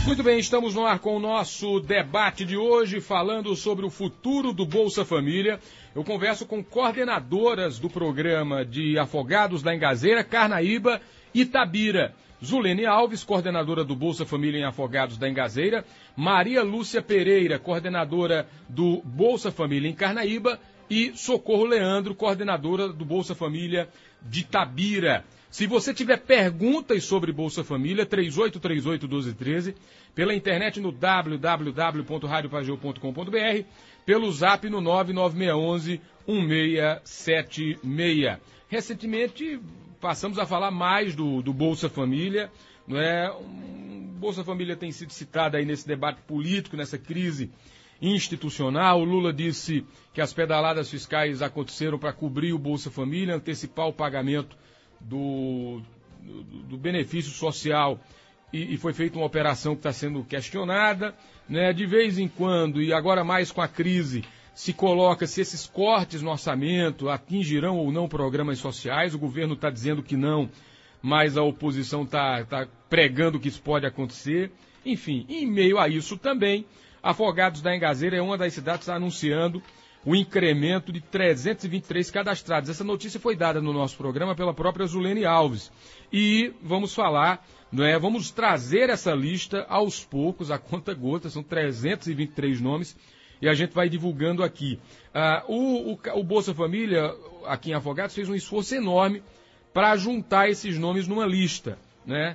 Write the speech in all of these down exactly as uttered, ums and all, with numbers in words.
Muito bem, estamos no ar com o nosso debate de hoje, falando sobre o futuro do Bolsa Família. Eu converso com coordenadoras do programa de Afogados da Engazeira, Carnaíba e Itabira. Zulene Alves, coordenadora do Bolsa Família em Afogados da Engazeira. Maria Lúcia Pereira, coordenadora do Bolsa Família em Carnaíba. E Socorro Leandro, coordenadora do Bolsa Família de Itabira. Se você tiver perguntas sobre Bolsa Família, três oito três oito, um dois um três, pela internet no w w w ponto rádio pageu ponto com ponto b r, pelo zap no nove nove seis um, um seis sete seis. Recentemente, passamos a falar mais do, do Bolsa Família, não é? Um, Bolsa Família tem sido citada aí nesse debate político, nessa crise institucional. O Lula disse que as pedaladas fiscais aconteceram para cobrir o Bolsa Família, antecipar o pagamento Do, do, do benefício social e, e foi feita uma operação que está sendo questionada, né? De vez em quando, e agora mais com a crise, se coloca se esses cortes no orçamento atingirão ou não programas sociais. O governo está dizendo que não, mas a oposição está tá pregando que isso pode acontecer. Enfim, em meio a isso também, Afogados da Engazeira é uma das cidades que está anunciando o incremento de trezentos e vinte e três cadastrados. Essa notícia foi dada no nosso programa pela própria Zulene Alves. E vamos falar, não é? Vamos trazer essa lista aos poucos, a conta gota, são trezentos e vinte e três nomes, e a gente vai divulgando aqui. Ah, o, o, o Bolsa Família, aqui em Afogados, fez um esforço enorme para juntar esses nomes numa lista, né?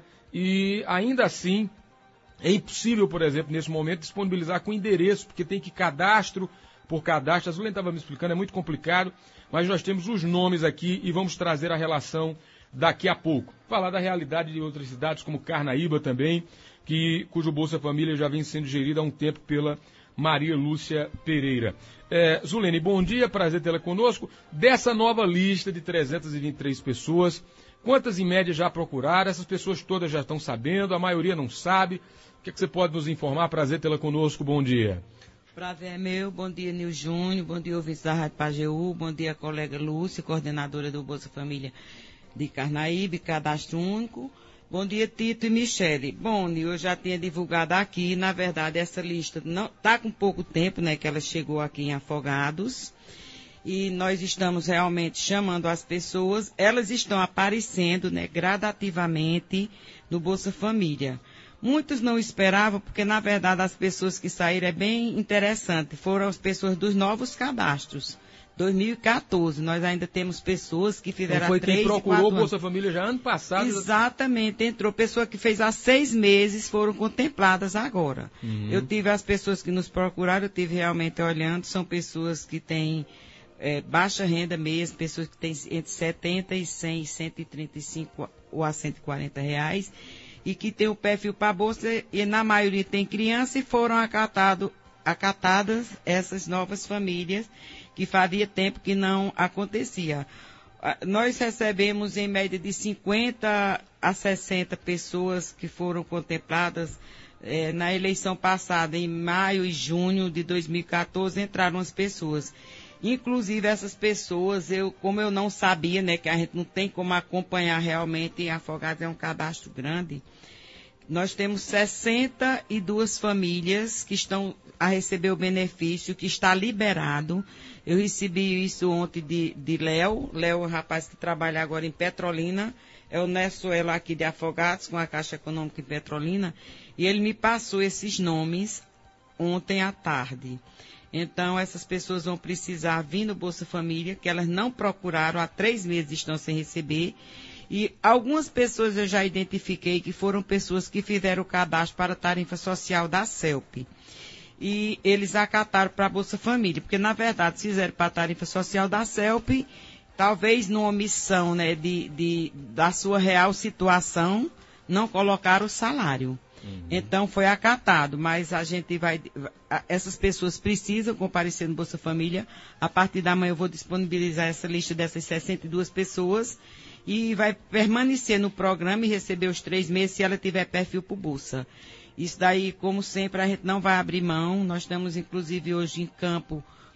E ainda assim, é impossível, por exemplo, nesse momento, disponibilizar com endereço, porque tem que cadastro por cadastro. A Zulene estava me explicando, é muito complicado, mas nós temos os nomes aqui e vamos trazer a relação daqui a pouco. Falar da realidade de outras cidades, como Carnaíba também, que, cujo Bolsa Família já vem sendo gerido há um tempo pela Maria Lúcia Pereira. É, Zulene, bom dia, prazer tê-la conosco. Dessa nova lista de trezentas e vinte e três pessoas, quantas em média já procuraram? Essas pessoas todas já estão sabendo, a maioria não sabe. O que, é que você pode nos informar? Prazer tê-la conosco, bom dia. Prazer é meu, bom dia Nil Júnior, bom dia ouvintes da Rádio Pajeú, bom dia colega Lúcia, coordenadora do Bolsa Família de Carnaíba, Cadastro Único, bom dia Tito e Michele. Bom, Nil, eu já tinha divulgado aqui, na verdade essa lista não está com pouco tempo, né, que ela chegou aqui em Afogados, e nós estamos realmente chamando as pessoas, elas estão aparecendo, né, gradativamente no Bolsa Família. Muitos não esperavam, porque, na verdade, as pessoas que saíram é bem interessante. Foram as pessoas dos novos cadastros. dois mil e quatorze, nós ainda temos pessoas que fizeram então há três e quatro anos. Foi quem procurou o Bolsa anos. Família já ano passado. Exatamente, entrou. Pessoa que fez há seis meses foram contempladas agora. Uhum. Eu tive as pessoas que nos procuraram, eu tive realmente olhando, são pessoas que têm é, baixa renda mesmo, pessoas que têm entre setenta e cem, cento e trinta e cinco ou a cento e quarenta reais. E que tem o perfil para a Bolsa, e na maioria tem criança, e foram acatado, acatadas essas novas famílias, que fazia tempo que não acontecia. Nós recebemos em média de cinquenta a sessenta pessoas que foram contempladas. Eh, na eleição passada, em maio e junho de dois mil e quatorze, entraram as pessoas. Inclusive, essas pessoas, eu, como eu não sabia, né, que a gente não tem como acompanhar realmente, em Afogados é um cadastro grande, nós temos sessenta e duas famílias que estão a receber o benefício, que está liberado. Eu recebi isso ontem de, de Léo, Léo é um rapaz que trabalha agora em Petrolina, é o Nessuelo aqui de Afogados, com a Caixa Econômica em Petrolina, e ele me passou esses nomes ontem à tarde. Então, essas pessoas vão precisar vir no Bolsa Família, que elas não procuraram, há três meses estão sem receber. E algumas pessoas eu já identifiquei que foram pessoas que fizeram o cadastro para a tarifa social da CELP. E eles acataram para a Bolsa Família, porque, na verdade, fizeram para a tarifa social da CELP, talvez numa omissão, né, de, de, da sua real situação, não colocaram o salário. Uhum. Então, foi acatado, mas a gente vai... Essas pessoas precisam comparecer no Bolsa Família. A partir da manhã eu vou disponibilizar essa lista dessas sessenta e duas pessoas e vai permanecer no programa e receber os três meses se ela tiver perfil para o Bolsa. Isso daí, como sempre, a gente não vai abrir mão. Nós estamos, inclusive, hoje em campo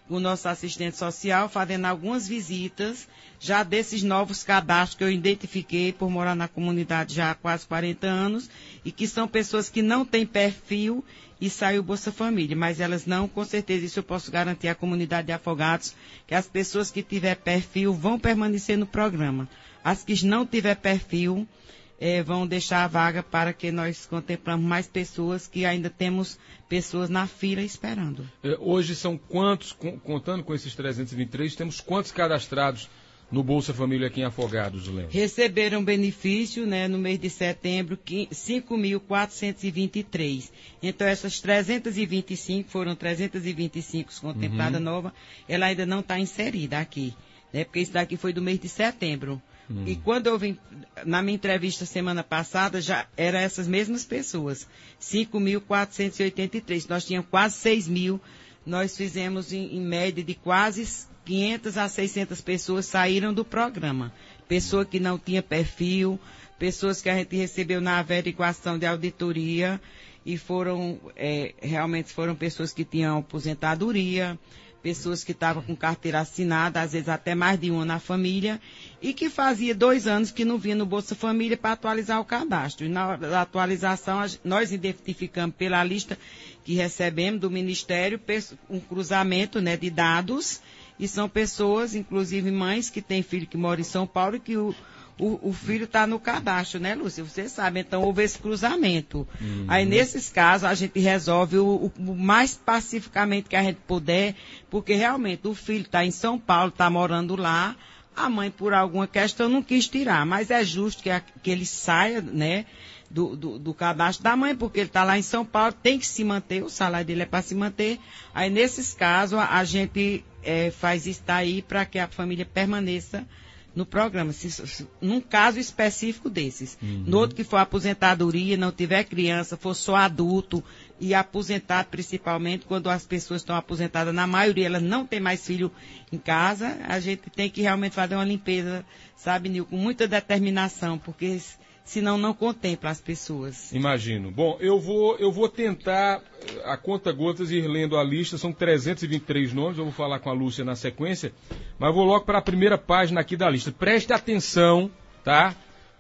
com o nosso assistente social, fazendo algumas visitas já desses novos cadastros que eu identifiquei por morar na comunidade já há quase quarenta anos e que são pessoas que não têm perfil e saiu Bolsa Família, mas elas não, com certeza, isso eu posso garantir à comunidade de Afogados, que as pessoas que tiver perfil vão permanecer no programa. As que não tiver perfil eh, vão deixar a vaga para que nós contemplamos mais pessoas, que ainda temos pessoas na fila esperando. Hoje são quantos, contando com esses trezentos e vinte e três, temos quantos cadastrados no Bolsa Família aqui em Afogados, Lembra? Receberam benefício, né, no mês de setembro, cinco mil quatrocentos e vinte e três. Então, essas trezentos e vinte e cinco, foram trezentos e vinte e cinco contemplada uhum. nova, ela ainda não está inserida aqui, né, porque isso daqui foi do mês de setembro. Uhum. E quando eu vim, na minha entrevista semana passada, já eram essas mesmas pessoas, cinco mil quatrocentos e oitenta e três. Nós tínhamos quase seis mil, nós fizemos em, em média de quase quinhentas a seiscentas pessoas saíram do programa. Pessoa que não tinha perfil, pessoas que a gente recebeu na averiguação de auditoria e foram, é, realmente foram pessoas que tinham aposentadoria, pessoas que estavam com carteira assinada, às vezes até mais de uma na família, e que fazia dois anos que não vinha no Bolsa Família para atualizar o cadastro. E na atualização, nós identificamos pela lista que recebemos do Ministério um cruzamento, né, de dados. E são pessoas, inclusive mães, que têm filho que mora em São Paulo e que o, o, o filho está no cadastro, né, Lúcia? Você sabe, então houve esse cruzamento. Uhum. Aí, nesses casos, a gente resolve o, o mais pacificamente que a gente puder, porque realmente o filho está em São Paulo, está morando lá, a mãe, por alguma questão, não quis tirar, mas é justo que, a, que ele saia, né, do, do, do cadastro da mãe, porque ele está lá em São Paulo, tem que se manter, o salário dele é para se manter. Aí, nesses casos, a, a gente é, faz isso daí para que a família permaneça no programa, se, se, num caso específico desses. Uhum. No outro que for aposentadoria, não tiver criança, for só adulto e aposentado principalmente, quando as pessoas estão aposentadas, na maioria elas não têm mais filho em casa, a gente tem que realmente fazer uma limpeza, sabe, Nil, com muita determinação, porque senão não contempla as pessoas. Imagino. Bom, eu vou, eu vou tentar, a conta gotas, ir lendo a lista, são trezentos e vinte e três nomes, eu vou falar com a Lúcia na sequência, mas vou logo para a primeira página aqui da lista. Preste atenção, tá?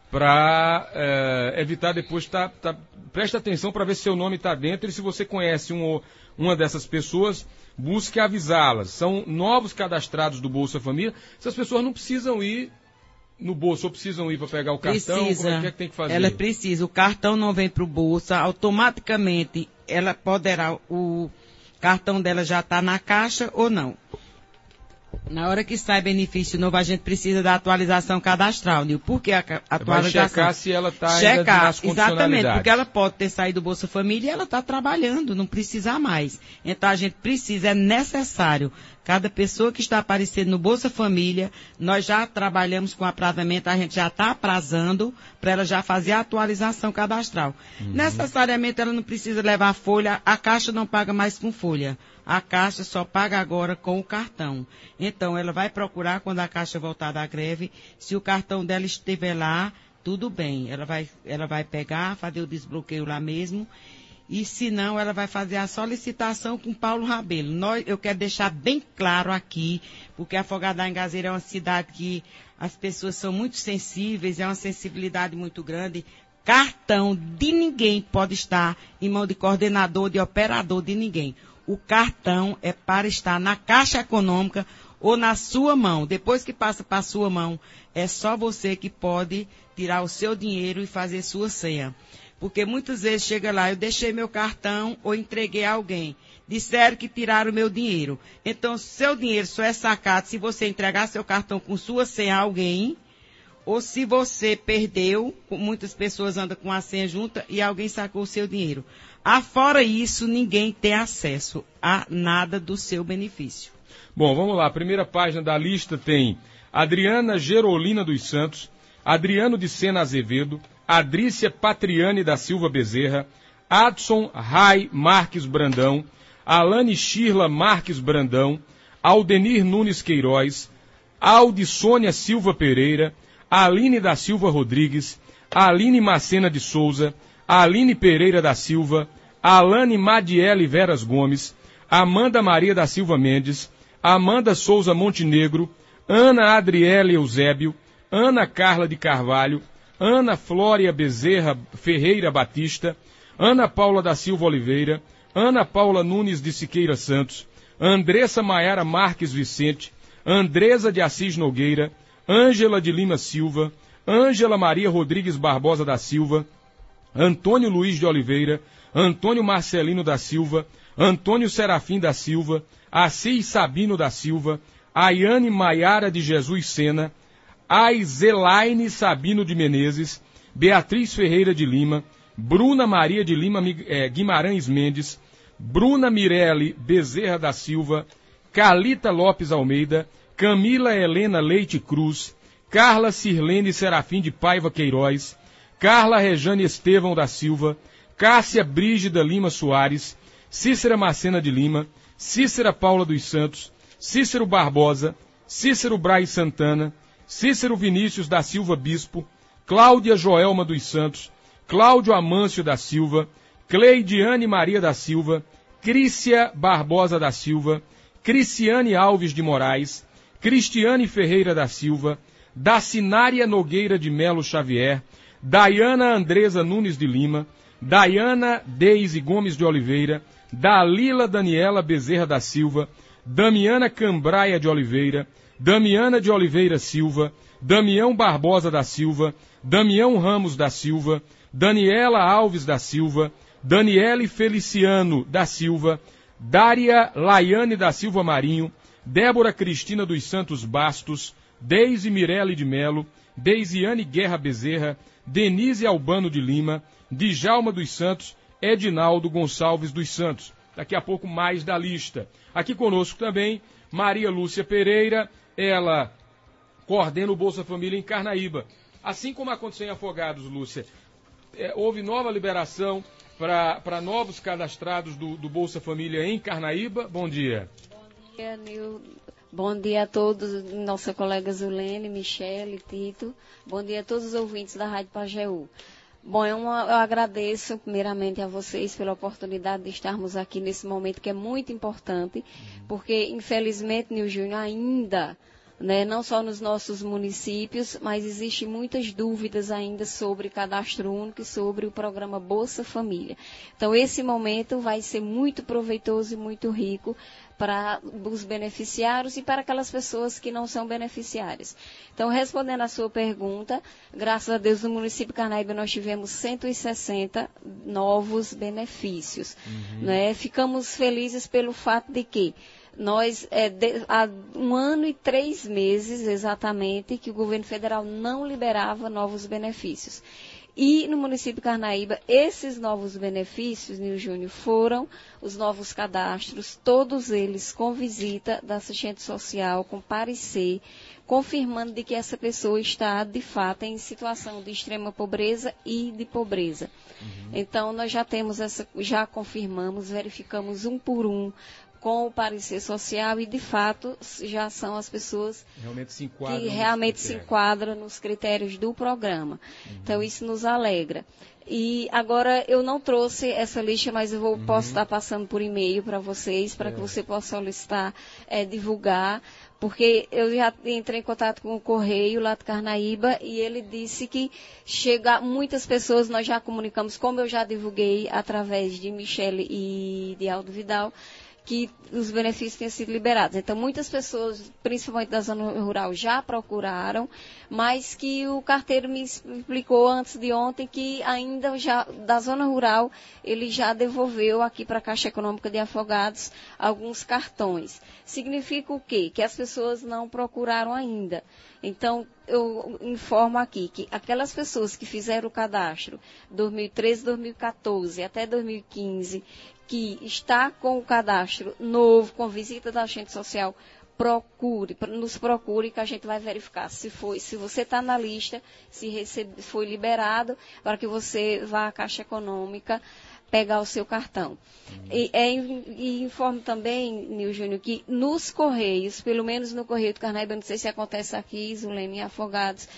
Para é, evitar depois, tá, tá, preste atenção para ver se seu nome está dentro e se você conhece um, uma dessas pessoas, busque avisá-las. São novos cadastrados do Bolsa Família, essas pessoas não precisam ir no bolso, ou precisam ir para pegar o cartão? Precisa. Como é que, é que tem que fazer? Ela precisa, o cartão não vem para o bolsa, automaticamente ela poderá, o cartão dela já está na caixa ou não. Na hora que sai benefício novo, a gente precisa da atualização cadastral, Nil. Por que a atualização? Vai checar se ela está ainda nas condicionalidades. Exatamente, porque ela pode ter saído do Bolsa Família e ela está trabalhando, não precisa mais. Então, a gente precisa, é necessário, cada pessoa que está aparecendo no Bolsa Família, nós já trabalhamos com aprazamento, a gente já está aprazando para ela já fazer a atualização cadastral. Uhum. Necessariamente, ela não precisa levar folha, a Caixa não paga mais com folha. A Caixa só paga agora com o cartão. Então, ela vai procurar, quando a Caixa voltar da greve, se o cartão dela estiver lá, tudo bem. Ela vai, ela vai pegar, fazer o desbloqueio lá mesmo. E, se não, ela vai fazer a solicitação com Paulo Rabelo. Nós, eu quero deixar bem claro aqui, porque Afogados da Engazeira é uma cidade que as pessoas são muito sensíveis, é uma sensibilidade muito grande. Cartão de ninguém pode estar em mão de coordenador, de operador, de ninguém. O cartão é para estar na Caixa Econômica ou na sua mão. Depois que passa para a sua mão, é só você que pode tirar o seu dinheiro e fazer sua senha. Porque muitas vezes chega lá, eu deixei meu cartão ou entreguei a alguém. Disseram que tiraram o meu dinheiro. Então, seu dinheiro só é sacado se você entregar seu cartão com sua senha a alguém, ou se você perdeu, muitas pessoas andam com a senha junta e alguém sacou o seu dinheiro. Afora isso, ninguém tem acesso a nada do seu benefício. Bom, vamos lá. A primeira página da lista tem Adriana Gerolina dos Santos, Adriano de Sena Azevedo, Adrícia Patriane da Silva Bezerra, Adson Rai Marques Brandão, Alane Shirla Marques Brandão, Aldenir Nunes Queiroz, Aldi Sônia Silva Pereira, Aline da Silva Rodrigues, Aline Macena de Souza, Aline Pereira da Silva, Alane Madiele Veras Gomes, Amanda Maria da Silva Mendes, Amanda Souza Montenegro, Ana Adriele Eusébio, Ana Carla de Carvalho, Ana Flória Bezerra Ferreira Batista, Ana Paula da Silva Oliveira, Ana Paula Nunes de Siqueira Santos, Andressa Maiara Marques Vicente, Andresa de Assis Nogueira, Ângela de Lima Silva, Ângela Maria Rodrigues Barbosa da Silva, Antônio Luiz de Oliveira, Antônio Marcelino da Silva, Antônio Serafim da Silva, Assis Sabino da Silva, Ayane Maiara de Jesus Sena, Aizelaine Sabino de Menezes, Beatriz Ferreira de Lima, Bruna Maria de Lima eh, Guimarães Mendes, Bruna Mirelle Bezerra da Silva, Calita Lopes Almeida, Camila Helena Leite Cruz, Carla Sirlene Serafim de Paiva Queiroz, Carla Rejane Estevão da Silva, Cássia Brígida Lima Soares, Cícera Macena de Lima, Cícera Paula dos Santos, Cícero Barbosa, Cícero Braz Santana, Cícero Vinícius da Silva Bispo, Cláudia Joelma dos Santos, Cláudio Amâncio da Silva, Cleidiane Maria da Silva, Crícia Barbosa da Silva, Criciane Alves de Moraes, Cristiane Ferreira da Silva, Dacinária Nogueira de Melo Xavier, Daiana Andresa Nunes de Lima, Daiana Deise Gomes de Oliveira, Dalila Daniela Bezerra da Silva, Damiana Cambraia de Oliveira, Damiana de Oliveira Silva, Damião Barbosa da Silva, Damião Ramos da Silva, Daniela Alves da Silva, Daniele Feliciano da Silva, Dária Laiane da Silva Marinho, Débora Cristina dos Santos Bastos, Deise Mirelle de Melo, Deisiane Guerra Bezerra, Denise Albano de Lima, Djalma dos Santos, Edinaldo Gonçalves dos Santos. Daqui a pouco mais da lista. Aqui conosco também Maria Lúcia Pereira, ela coordena o Bolsa Família em Carnaíba. Assim como aconteceu em Afogados, Lúcia, é, houve nova liberação para novos cadastrados do, do Bolsa Família em Carnaíba. Bom dia. Bom dia, Nil. Bom dia a todos, nossa colega Zulene, Michele, Tito. Bom dia a todos os ouvintes da Rádio Pajeú. Bom, eu, eu agradeço primeiramente a vocês pela oportunidade de estarmos aqui nesse momento que é muito importante, porque infelizmente, Nil Júnior, ainda, né, não só nos nossos municípios, mas existem muitas dúvidas ainda sobre cadastro único e sobre o programa Bolsa Família. Então, esse momento vai ser muito proveitoso e muito rico para os beneficiários e para aquelas pessoas que não são beneficiárias. Então, respondendo à sua pergunta, graças a Deus, no município de Carnaíba nós tivemos cento e sessenta novos benefícios. Uhum. Né? Ficamos felizes pelo fato de que nós, é, de, há um ano e três meses exatamente, que o governo federal não liberava novos benefícios. E no município de Carnaíba, esses novos benefícios, Nil Júnior, foram os novos cadastros, todos eles com visita da assistente social, com parecer, confirmando de que essa pessoa está, de fato, em situação de extrema pobreza e de pobreza. Uhum. Então, nós já temos essa, já confirmamos, verificamos um por um, com o parecer social e, de fato, já são as pessoas realmente se enquadram que realmente se enquadram nos critérios do programa. Uhum. Então, isso nos alegra. E agora, eu não trouxe essa lista, mas eu vou, uhum. posso estar passando por e-mail para vocês, para é. que você possa solicitar, é, divulgar, porque eu já entrei em contato com o Correio lá de Carnaíba e ele disse que chega muitas pessoas, nós já comunicamos, como eu já divulguei através de Michele e de Aldo Vidal, que os benefícios tenham sido liberados. Então, muitas pessoas, principalmente da zona rural, já procuraram, mas que o carteiro me explicou antes de ontem que ainda já, da zona rural, ele já devolveu aqui para a Caixa Econômica de Afogados alguns cartões. Significa o quê? Que as pessoas não procuraram ainda. Então, eu informo aqui que aquelas pessoas que fizeram o cadastro dois mil e treze, dois mil e quatorze até dois mil e quinze, que está com o cadastro novo, com visita da agente social, procure, nos procure que a gente vai verificar se foi, se você está na lista, se recebe, foi liberado, para que você vá à Caixa Econômica pegar o seu cartão. Uhum. E, é, e informo também, Nil Júnior, que nos Correios, pelo menos no Correio do Carnaíba, não sei se acontece aqui, Zulene e Afogados,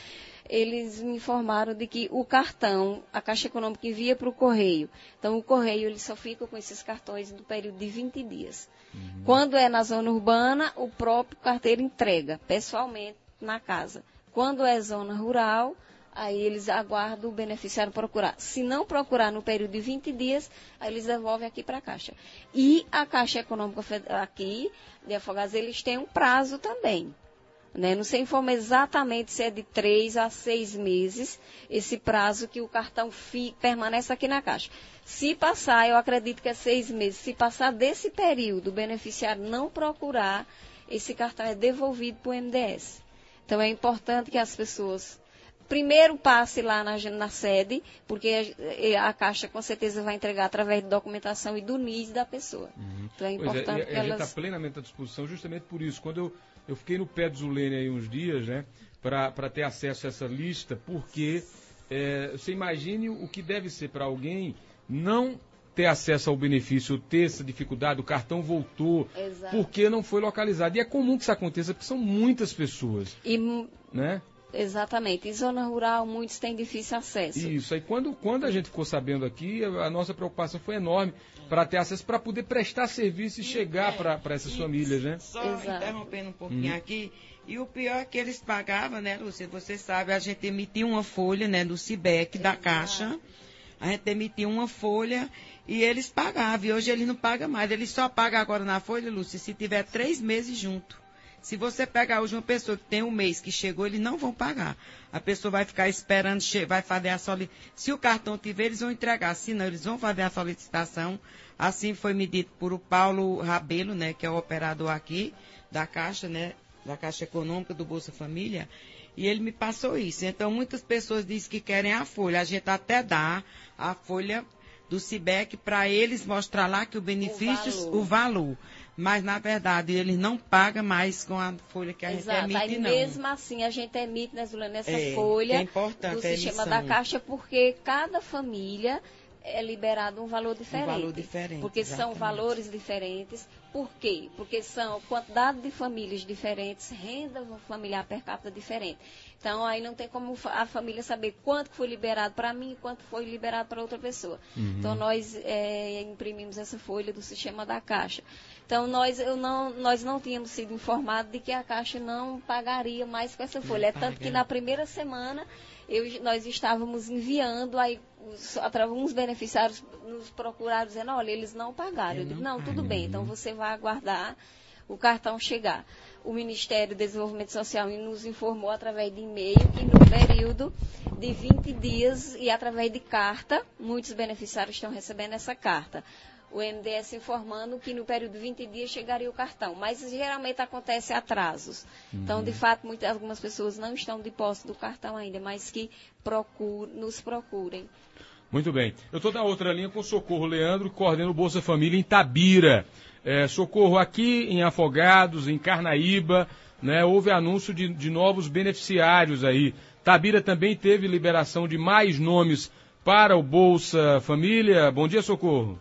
eles me informaram de que o cartão, a Caixa Econômica envia para o Correio. Então, o Correio ele só fica com esses cartões no período de vinte dias. Uhum. Quando é na zona urbana, o próprio carteiro entrega, pessoalmente, na casa. Quando é zona rural, aí eles aguardam o beneficiário procurar. Se não procurar no período de vinte dias, aí eles devolvem aqui para a Caixa. E a Caixa Econômica aqui, de Afogados, eles têm um prazo também. Né? Não sei informar exatamente se é de três a seis meses esse prazo que o cartão fi, permanece aqui na Caixa. Se passar, eu acredito que é seis meses. Se passar desse período, o beneficiário não procurar, esse cartão é devolvido para o M D S. Então, é importante que as pessoas primeiro passe lá na, na sede, porque a, a Caixa com certeza vai entregar através de documentação e do N I S da pessoa. Uhum. Então, é importante é, que a elas... gente está plenamente à disposição justamente por isso. Quando eu Eu fiquei no pé do Zulene aí uns dias, né, para ter acesso a essa lista, porque é, você imagine o que deve ser para alguém não ter acesso ao benefício, ter essa dificuldade, o cartão voltou, Exato. Porque não foi localizado. E é comum que isso aconteça, porque são muitas pessoas. E, né? Exatamente. Em zona rural, muitos têm difícil acesso. Isso. Aí quando, quando a gente ficou sabendo aqui, a, a nossa preocupação foi enorme para ter acesso, para poder prestar serviço e chegar é, para essas e, famílias, né? Só Exato. Interrompendo um pouquinho uhum. aqui, e o pior é que eles pagavam, né, Lúcia? Você sabe, a gente emitia uma folha, né, do CIBEC, da Exato. Caixa, a gente emitia uma folha e eles pagavam, e hoje eles não pagam mais, eles só pagam agora na folha, Lúcia, se tiver três meses junto. Se você pegar hoje uma pessoa que tem um mês que chegou, eles não vão pagar. A pessoa vai ficar esperando, vai fazer a solicitação. Se o cartão tiver, eles vão entregar. Se não, eles vão fazer a solicitação. Assim foi me dito por o Paulo Rabelo, né, que é o operador aqui da Caixa, né, da Caixa Econômica do Bolsa Família. E ele me passou isso. Então, muitas pessoas dizem que querem a folha. A gente até dá a folha do CIBEC para eles mostrar lá que o benefício, o valor. O valor. Mas, na verdade, eles não pagam mais com a folha que a Exato. gente emite, Aí, não. mesmo assim, a gente emite, né, Zulene, essa é, folha é importante, do sistema da Caixa, porque cada família é liberado um valor diferente. Um valor diferente, Porque exatamente. São valores diferentes. Por quê? Porque são quantidade de famílias diferentes, renda familiar per capita diferente. Então, aí não tem como a família saber quanto foi liberado para mim e quanto foi liberado para outra pessoa. Uhum. Então, nós é, imprimimos essa folha do sistema da Caixa. Então, nós, eu não, nós não tínhamos sido informados de que a Caixa não pagaria mais com essa folha. É tanto que na primeira semana eu, nós estávamos enviando, aí os, alguns beneficiários nos procuraram dizendo, olha, eles não pagaram. Eu digo, não, tudo bem, então você vai aguardar o cartão chegar. O Ministério do Desenvolvimento Social nos informou através de e-mail que no período de vinte dias e através de carta, muitos beneficiários estão recebendo essa carta. O M D S informando que no período de vinte dias chegaria o cartão, mas geralmente acontece atrasos. Uhum. Então, de fato, muitas, algumas pessoas não estão de posse do cartão ainda, mas que procure, nos procurem. Muito bem. Eu estou na outra linha com o Socorro Leandro, que coordena o Bolsa Família em Tabira. É, Socorro, aqui em Afogados, em Carnaíba, né, houve anúncio de, de novos beneficiários aí. Tabira também teve liberação de mais nomes para o Bolsa Família. Bom dia, Socorro.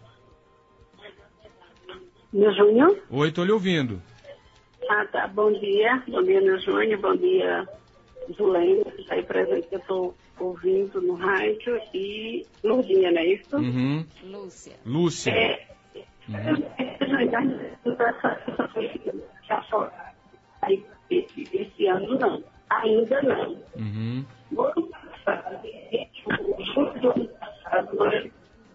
Meu Júnior? Oi, estou lhe ouvindo. Ah, tá. Bom dia. Bom dia, meu Júnior. Bom dia, Zulene, que está aí presente, que eu estou ouvindo no rádio. E Lourdinha, não é isso? Uhum. Lúcia. Lúcia. É, uhum. Aí, esse, esse ano não. Ainda não. Uhum. No ano passado, no ano passado,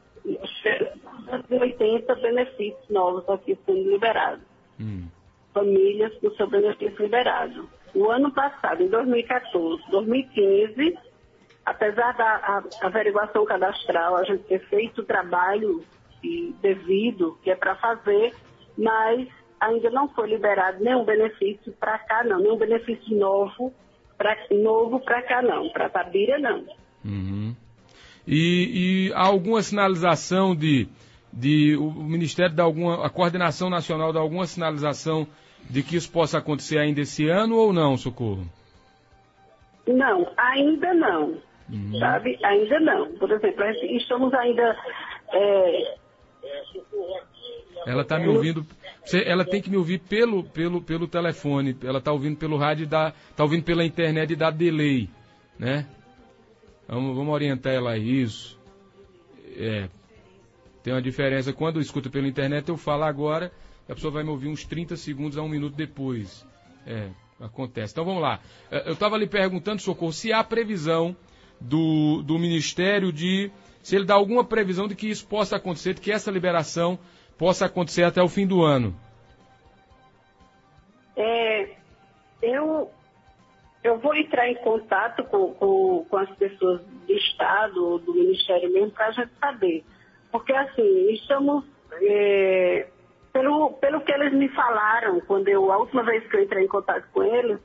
oitenta benefícios novos aqui sendo liberados. Hum. Famílias com seu benefício liberado. O ano passado, em dois mil e quatorze, dois mil e quinze, apesar da a, a averiguação cadastral, a gente ter feito o trabalho e, devido que é para fazer, mas ainda não foi liberado nenhum benefício para cá, não. Nenhum benefício novo para novo para cá, não. Para Tabira, não. Uhum. E, e há alguma sinalização de, de o Ministério dá alguma, a Coordenação Nacional dá alguma sinalização de que isso possa acontecer ainda esse ano ou não, Socorro? Não, ainda não, uhum. sabe? Ainda não. Por exemplo, estamos ainda... É... Ela está me ouvindo, ela tem que me ouvir pelo, pelo, pelo telefone, ela está ouvindo pelo rádio, está ouvindo pela internet e dá delay. né? Vamos, vamos orientar ela a isso. É, tem uma diferença. Quando eu escuto pela internet, eu falo agora, a pessoa vai me ouvir uns trinta segundos a um minuto depois. É, acontece. Então vamos lá. Eu estava lhe perguntando, Socorro, se há previsão do, do Ministério de... Se ele dá alguma previsão de que isso possa acontecer, de que essa liberação possa acontecer até o fim do ano. É, eu, eu vou entrar em contato com, com, com as pessoas do Estado, do Ministério mesmo, para a gente saber. Porque, assim, estamos... É, pelo, pelo que eles me falaram, quando eu, a última vez que eu entrei em contato com eles,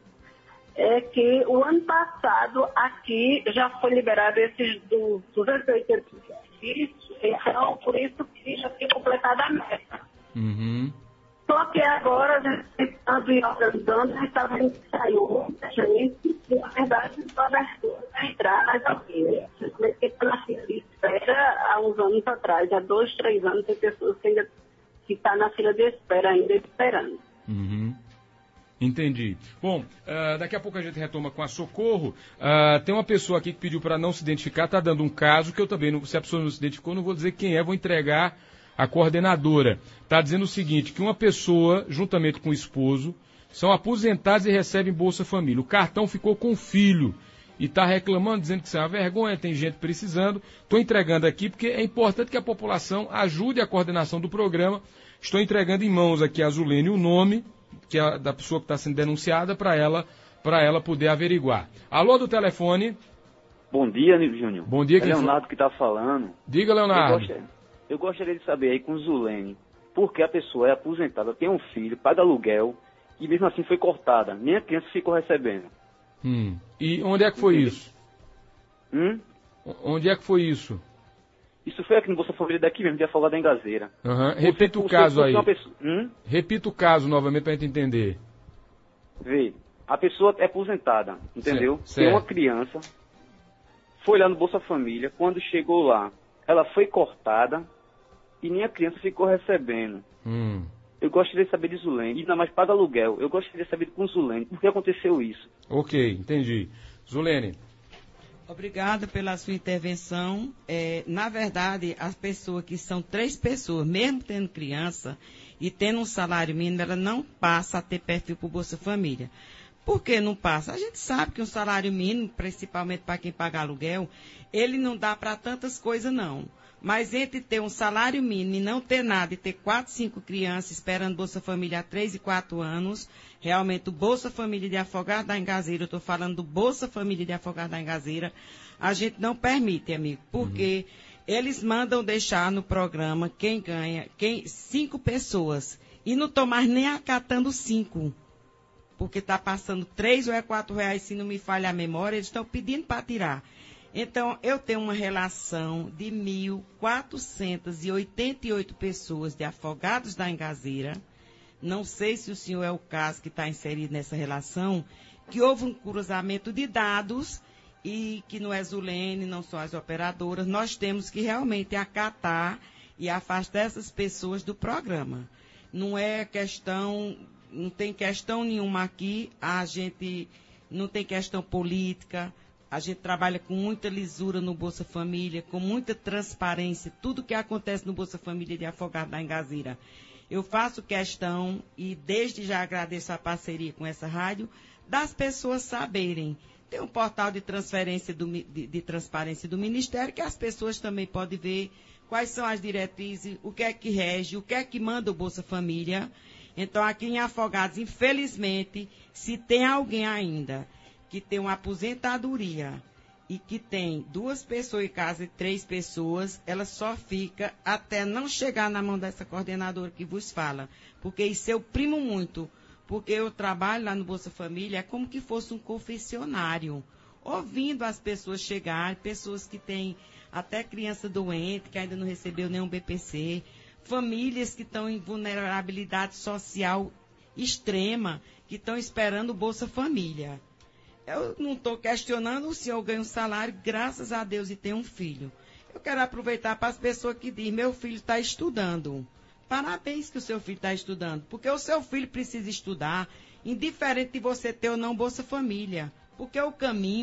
é que o ano passado aqui já foi liberado esses do, duzentos e oitenta filhos, então por isso que já tinha completado a meta. Uhum. Só que agora, a gente estando e organizando, a gente está vendo que saiu muita gente, e na verdade só abertura para entrar nas famílias. Porque está na fila de espera há uns anos atrás, há dois, três anos, tem pessoas que ainda que estão na fila de espera ainda esperando. Uhum. Entendi. Bom, uh, daqui a pouco a gente retoma com a Socorro. Uh, tem uma pessoa aqui que pediu para não se identificar, está dando um caso que eu também, não, se a pessoa não se identificou, não vou dizer quem é, vou entregar a coordenadora. Está dizendo o seguinte, que uma pessoa, juntamente com o esposo, são aposentados e recebem Bolsa Família. O cartão ficou com o filho e está reclamando, dizendo que isso é uma vergonha, tem gente precisando. Estou entregando aqui porque é importante que a população ajude a coordenação do programa. Estou entregando em mãos aqui a Zulene o nome que é da pessoa que está sendo denunciada, para ela, para ela poder averiguar. Alô do telefone. Bom dia, Júnior. Bom dia, é quem Leonardo foi? Que está falando. Diga, Leonardo. Eu gostaria, eu gostaria de saber aí com Zulene, porque a pessoa é aposentada, tem um filho, paga aluguel, e mesmo assim foi cortada. Nem a criança ficou recebendo. Hum. E onde é que foi Entendi. isso? Hum? Onde é que foi isso? Isso foi aqui no Bolsa Família daqui mesmo, de Afogado da Engazeira. Uhum. Repita o caso aí. Pessoa... Hum? Repita o caso novamente para a gente entender. Vê, a pessoa é aposentada, entendeu? Certo, Tem certo. uma criança, foi lá no Bolsa Família, quando chegou lá, ela foi cortada e nem a criança ficou recebendo. Hum. Eu gostaria de saber de Zulene, e ainda mais paga aluguel, eu gostaria de saber com Zulene, por que aconteceu isso? Ok, entendi. Zulene. Obrigada pela sua intervenção. É, na verdade, as pessoas que são três pessoas, mesmo tendo criança e tendo um salário mínimo, ela não passa a ter perfil para o Bolsa Família. Por que não passa? A gente sabe que um salário mínimo, principalmente para quem paga aluguel, ele não dá para tantas coisas, não. Mas entre ter um salário mínimo e não ter nada, e ter quatro, cinco crianças esperando Bolsa Família há três e quatro anos, realmente o Bolsa Família de Afogado da Engazeira, eu estou falando do Bolsa Família de Afogado da Engazeira, a gente não permite, amigo, porque uhum. eles mandam deixar no programa quem ganha, quem, cinco pessoas, e não estão mais nem acatando cinco, porque está passando três ou é quatro reais, se não me falha a memória, eles estão pedindo para tirar. Então, eu tenho uma relação de mil quatrocentas e oitenta e oito pessoas de afogados da Engazeira. Não sei se o senhor é o caso que está inserido nessa relação, que houve um cruzamento de dados e que não é Zulene, não são as operadoras. Nós temos que realmente acatar e afastar essas pessoas do programa. Não é questão, não tem questão nenhuma aqui, a gente não tem questão política. A gente trabalha com muita lisura no Bolsa Família, com muita transparência, tudo que acontece no Bolsa Família de Afogado da Engazeira. Eu faço questão, e desde já agradeço a parceria com essa rádio, das pessoas saberem. Tem um portal de transferência do, de, de transparência do Ministério, que as pessoas também podem ver quais são as diretrizes, o que é que rege, o que é que manda o Bolsa Família. Então, aqui em Afogados, infelizmente, se tem alguém ainda que tem uma aposentadoria e que tem duas pessoas em casa e três pessoas, ela só fica até não chegar na mão dessa coordenadora que vos fala. Porque isso eu primo muito, porque eu trabalho lá no Bolsa Família, é como que fosse um confessionário, ouvindo as pessoas chegarem, pessoas que têm até criança doente, que ainda não recebeu nenhum B P C, famílias que estão em vulnerabilidade social extrema, que estão esperando o Bolsa Família. Eu não estou questionando, o senhor ganha um salário, graças a Deus, e tem um filho. Eu quero aproveitar para as pessoas que dizem, meu filho está estudando. Parabéns que o seu filho está estudando, porque o seu filho precisa estudar, indiferente de você ter ou não Bolsa Família. Porque o caminho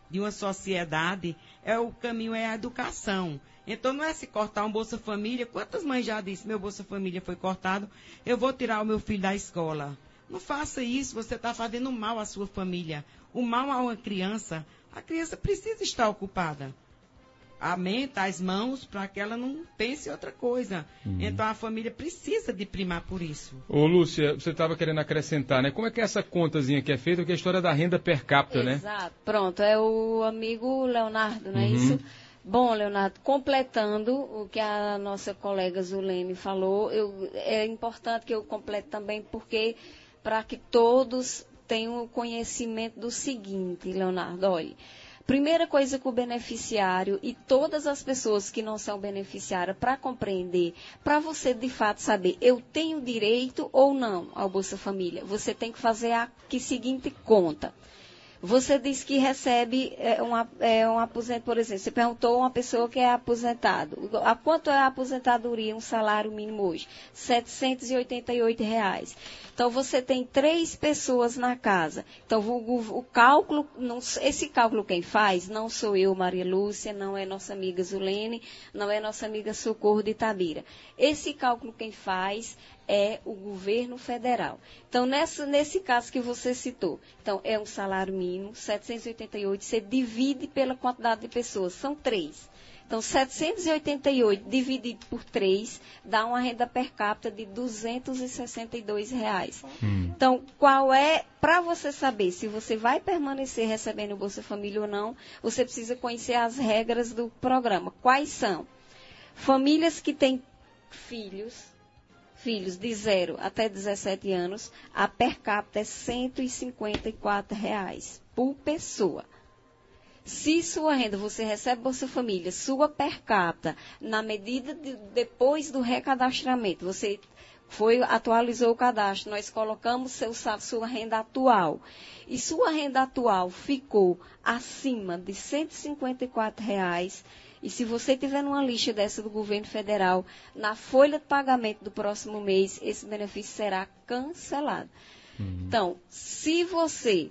de uma sociedade, é o caminho é a educação. Então não é se cortar um Bolsa Família. Quantas mães já disseram, meu Bolsa Família foi cortado, eu vou tirar o meu filho da escola. Não faça isso, você está fazendo mal à sua família. O mal a uma criança, a criança precisa estar ocupada. A mente, as mãos, para que ela não pense outra coisa. Uhum. Então a família precisa de primar por isso. Ô Lúcia, você estava querendo acrescentar, né? Como é que é essa contazinha que é feita, que é a história da renda per capita, Exato. né? Exato, pronto, é o amigo Leonardo, não é uhum. isso? Bom, Leonardo, completando o que a nossa colega Zulene falou, eu, é importante que eu complete também, porque para que todos tenham o conhecimento do seguinte, Leonardo, olha, primeira coisa que o beneficiário e todas as pessoas que não são beneficiárias, para compreender, para você de fato saber, eu tenho direito ou não ao Bolsa Família, você tem que fazer a que seguinte conta. Você diz que recebe é, uma, é, um aposento, por exemplo, você perguntou a uma pessoa que é aposentado. A quanto é a aposentadoria, um salário mínimo hoje? setecentos e oitenta e oito reais. Então, você tem três pessoas na casa. Então, o, o, o cálculo, não, esse cálculo quem faz não sou eu, Maria Lúcia, não é nossa amiga Zulene, não é nossa amiga Socorro de Itabira. Esse cálculo quem faz é o governo federal. Então, nessa, nesse caso que você citou, então, é um salário mínimo, setecentos e oitenta e oito, você divide pela quantidade de pessoas, são três. Então, setecentos e oitenta e oito dividido por três dá uma renda per capita de duzentos e sessenta e dois reais. Hum. Então, qual é, para você saber se você vai permanecer recebendo o Bolsa Família ou não, você precisa conhecer as regras do programa. Quais são? Famílias que têm filhos, filhos de zero até dezessete anos, a per capita é cento e cinquenta e quatro reais por pessoa. Se sua renda, você recebe Bolsa Família, sua per capita, na medida de, depois do recadastramento, você foi, atualizou o cadastro, nós colocamos seu, sua renda atual, e sua renda atual ficou acima de cento e cinquenta e quatro reais, e se você tiver numa lista dessa do governo federal, na folha de pagamento do próximo mês, esse benefício será cancelado. Uhum. Então, se você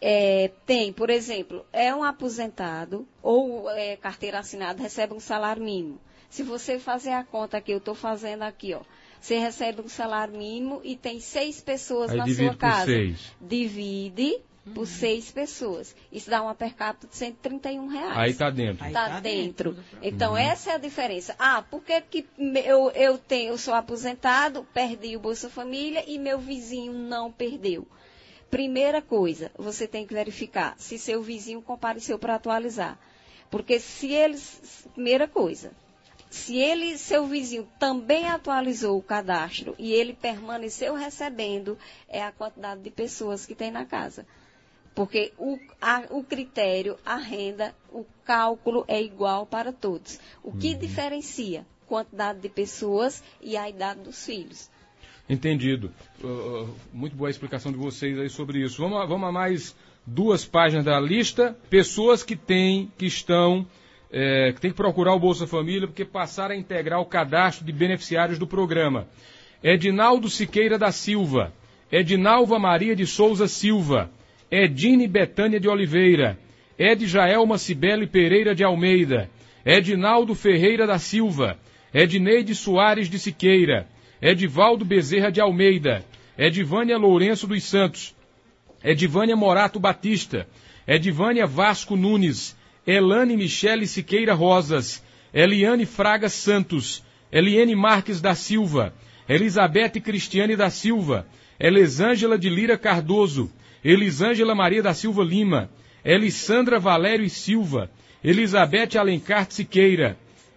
é, tem, por exemplo, é um aposentado ou é, carteira assinada, recebe um salário mínimo. Se você fazer a conta que eu estou fazendo aqui, ó, você recebe um salário mínimo e tem seis pessoas Aí na sua casa. Seis. Divide por seis pessoas. Isso dá uma per capita de cento e trinta e um reais. Aí está dentro. Está tá dentro. dentro. Então, uhum. essa é a diferença. Ah, por que, que eu, eu, tenho, eu sou aposentado, perdi o Bolsa Família e meu vizinho não perdeu? Primeira coisa, você tem que verificar se seu vizinho compareceu para atualizar. Porque se eles... Primeira coisa, se ele, seu vizinho também atualizou o cadastro e ele permaneceu recebendo, é a quantidade de pessoas que tem na casa. Porque o, a, o critério, a renda, o cálculo é igual para todos. O que uhum. diferencia? Quantidade de pessoas e a idade dos filhos. Entendido. Uh, muito boa a explicação de vocês aí sobre isso. Vamos a, vamos a mais duas páginas da lista. Pessoas que têm, que estão, é, que têm que procurar o Bolsa Família porque passaram a integrar o cadastro de beneficiários do programa. Edinaldo Siqueira da Silva. Edinalva Maria de Souza Silva. Edine Betânia de Oliveira, Edjaelma Cibele Pereira de Almeida, Edinaldo Ferreira da Silva, Edneide Soares de Siqueira, Edivaldo Bezerra de Almeida, Edivânia Lourenço dos Santos, Edivânia Morato Batista, Edivânia Vasco Nunes, Elane Michele Siqueira Rosas, Eliane Fraga Santos, Eliane Marques da Silva, Elizabeth Cristiane da Silva, Elisângela de Lira Cardoso, Elisângela Maria da Silva Lima, Elissandra Valério e Silva, Elizabeth Alencar Siqueira,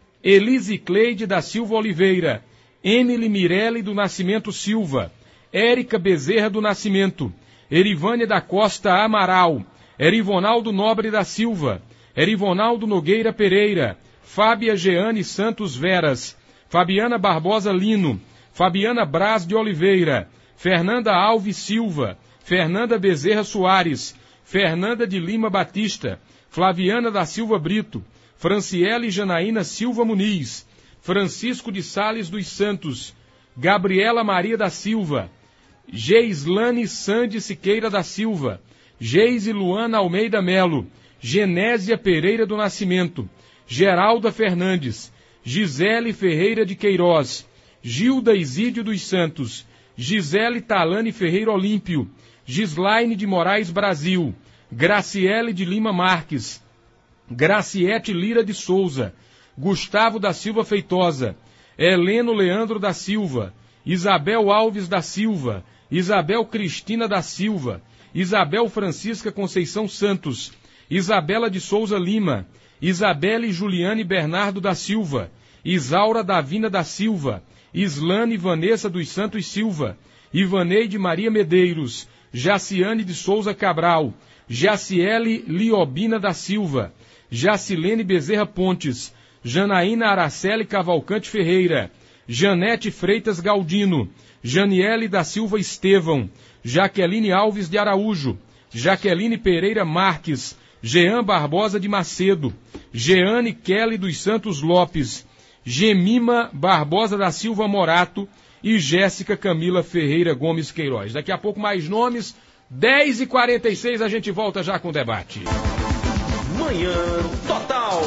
Elise Cleide da Silva Oliveira, Emily Mirelle do Nascimento Silva, Érica Bezerra do Nascimento, Erivânia da Costa Amaral, Erivonaldo Nobre da Silva, Erivonaldo Nogueira Pereira, Fábia Jeane Santos Veras, Fabiana Barbosa Lino, Fabiana Braz de Oliveira, Fernanda Alves Silva, Fernanda Bezerra Soares, Fernanda de Lima Batista, Flaviana da Silva Brito, Franciele Janaína Silva Muniz, Francisco de Sales dos Santos, Gabriela Maria da Silva, Geislane Sande Siqueira da Silva, Geise Luana Almeida Melo, Genésia Pereira do Nascimento, Geralda Fernandes, Gisele Ferreira de Queiroz, Gilda Isídio dos Santos, Gisele Talane Ferreira Olímpio, Gislaine de Moraes Brasil, Graciele de Lima Marques, Graciete Lira de Souza, Gustavo da Silva Feitosa, Heleno Leandro da Silva, Isabel Alves da Silva, Isabel Cristina da Silva, Isabel Francisca Conceição Santos, Isabela de Souza Lima, Isabelle Juliane Bernardo da Silva, Isaura Davina da Silva, Islane Vanessa dos Santos Silva, Ivaneide Maria Medeiros, Jaciane de Souza Cabral, Jaciele Liobina da Silva, Jacilene Bezerra Pontes, Janaína Araceli Cavalcante Ferreira, Janete Freitas Galdino, Janiele da Silva Estevão, Jaqueline Alves de Araújo, Jaqueline Pereira Marques, Jean Barbosa de Macedo, Jeane Kelly dos Santos Lopes, Gemima Barbosa da Silva Morato e Jéssica Camila Ferreira Gomes Queiroz. Daqui a pouco mais nomes, dez e quarenta e seis, a gente volta já com o debate. Manhã Total.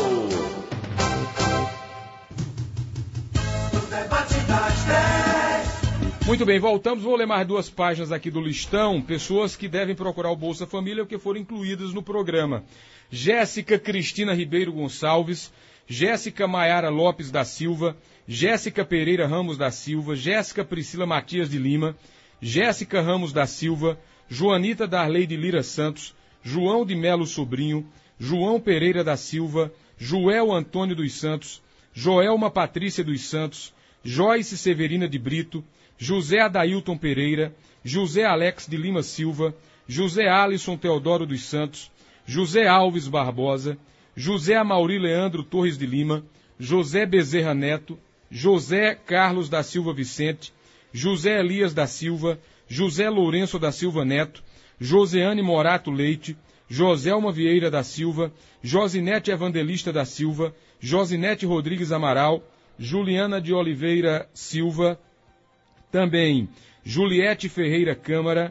O debate das dez. Muito bem, voltamos. Vou ler mais duas páginas aqui do listão. Pessoas que devem procurar o Bolsa Família porque foram incluídas no programa. Jéssica Cristina Ribeiro Gonçalves, Jéssica Maiara Lopes da Silva, Jéssica Pereira Ramos da Silva, Jéssica Priscila Matias de Lima, Jéssica Ramos da Silva, Joanita Darley de Lira Santos, João de Melo Sobrinho, João Pereira da Silva, Joel Antônio dos Santos, Joelma Patrícia dos Santos, Joyce Severina de Brito, José Adailton Pereira, José Alex de Lima Silva, José Alisson Teodoro dos Santos, José Alves Barbosa, José Amauri Leandro Torres de Lima, José Bezerra Neto, José Carlos da Silva Vicente, José Elias da Silva, José Lourenço da Silva Neto, Joseane Morato Leite, Joselma Vieira da Silva, Josinete Evangelista da Silva, Josinete Rodrigues Amaral, Juliana de Oliveira Silva, também Juliette Ferreira Câmara,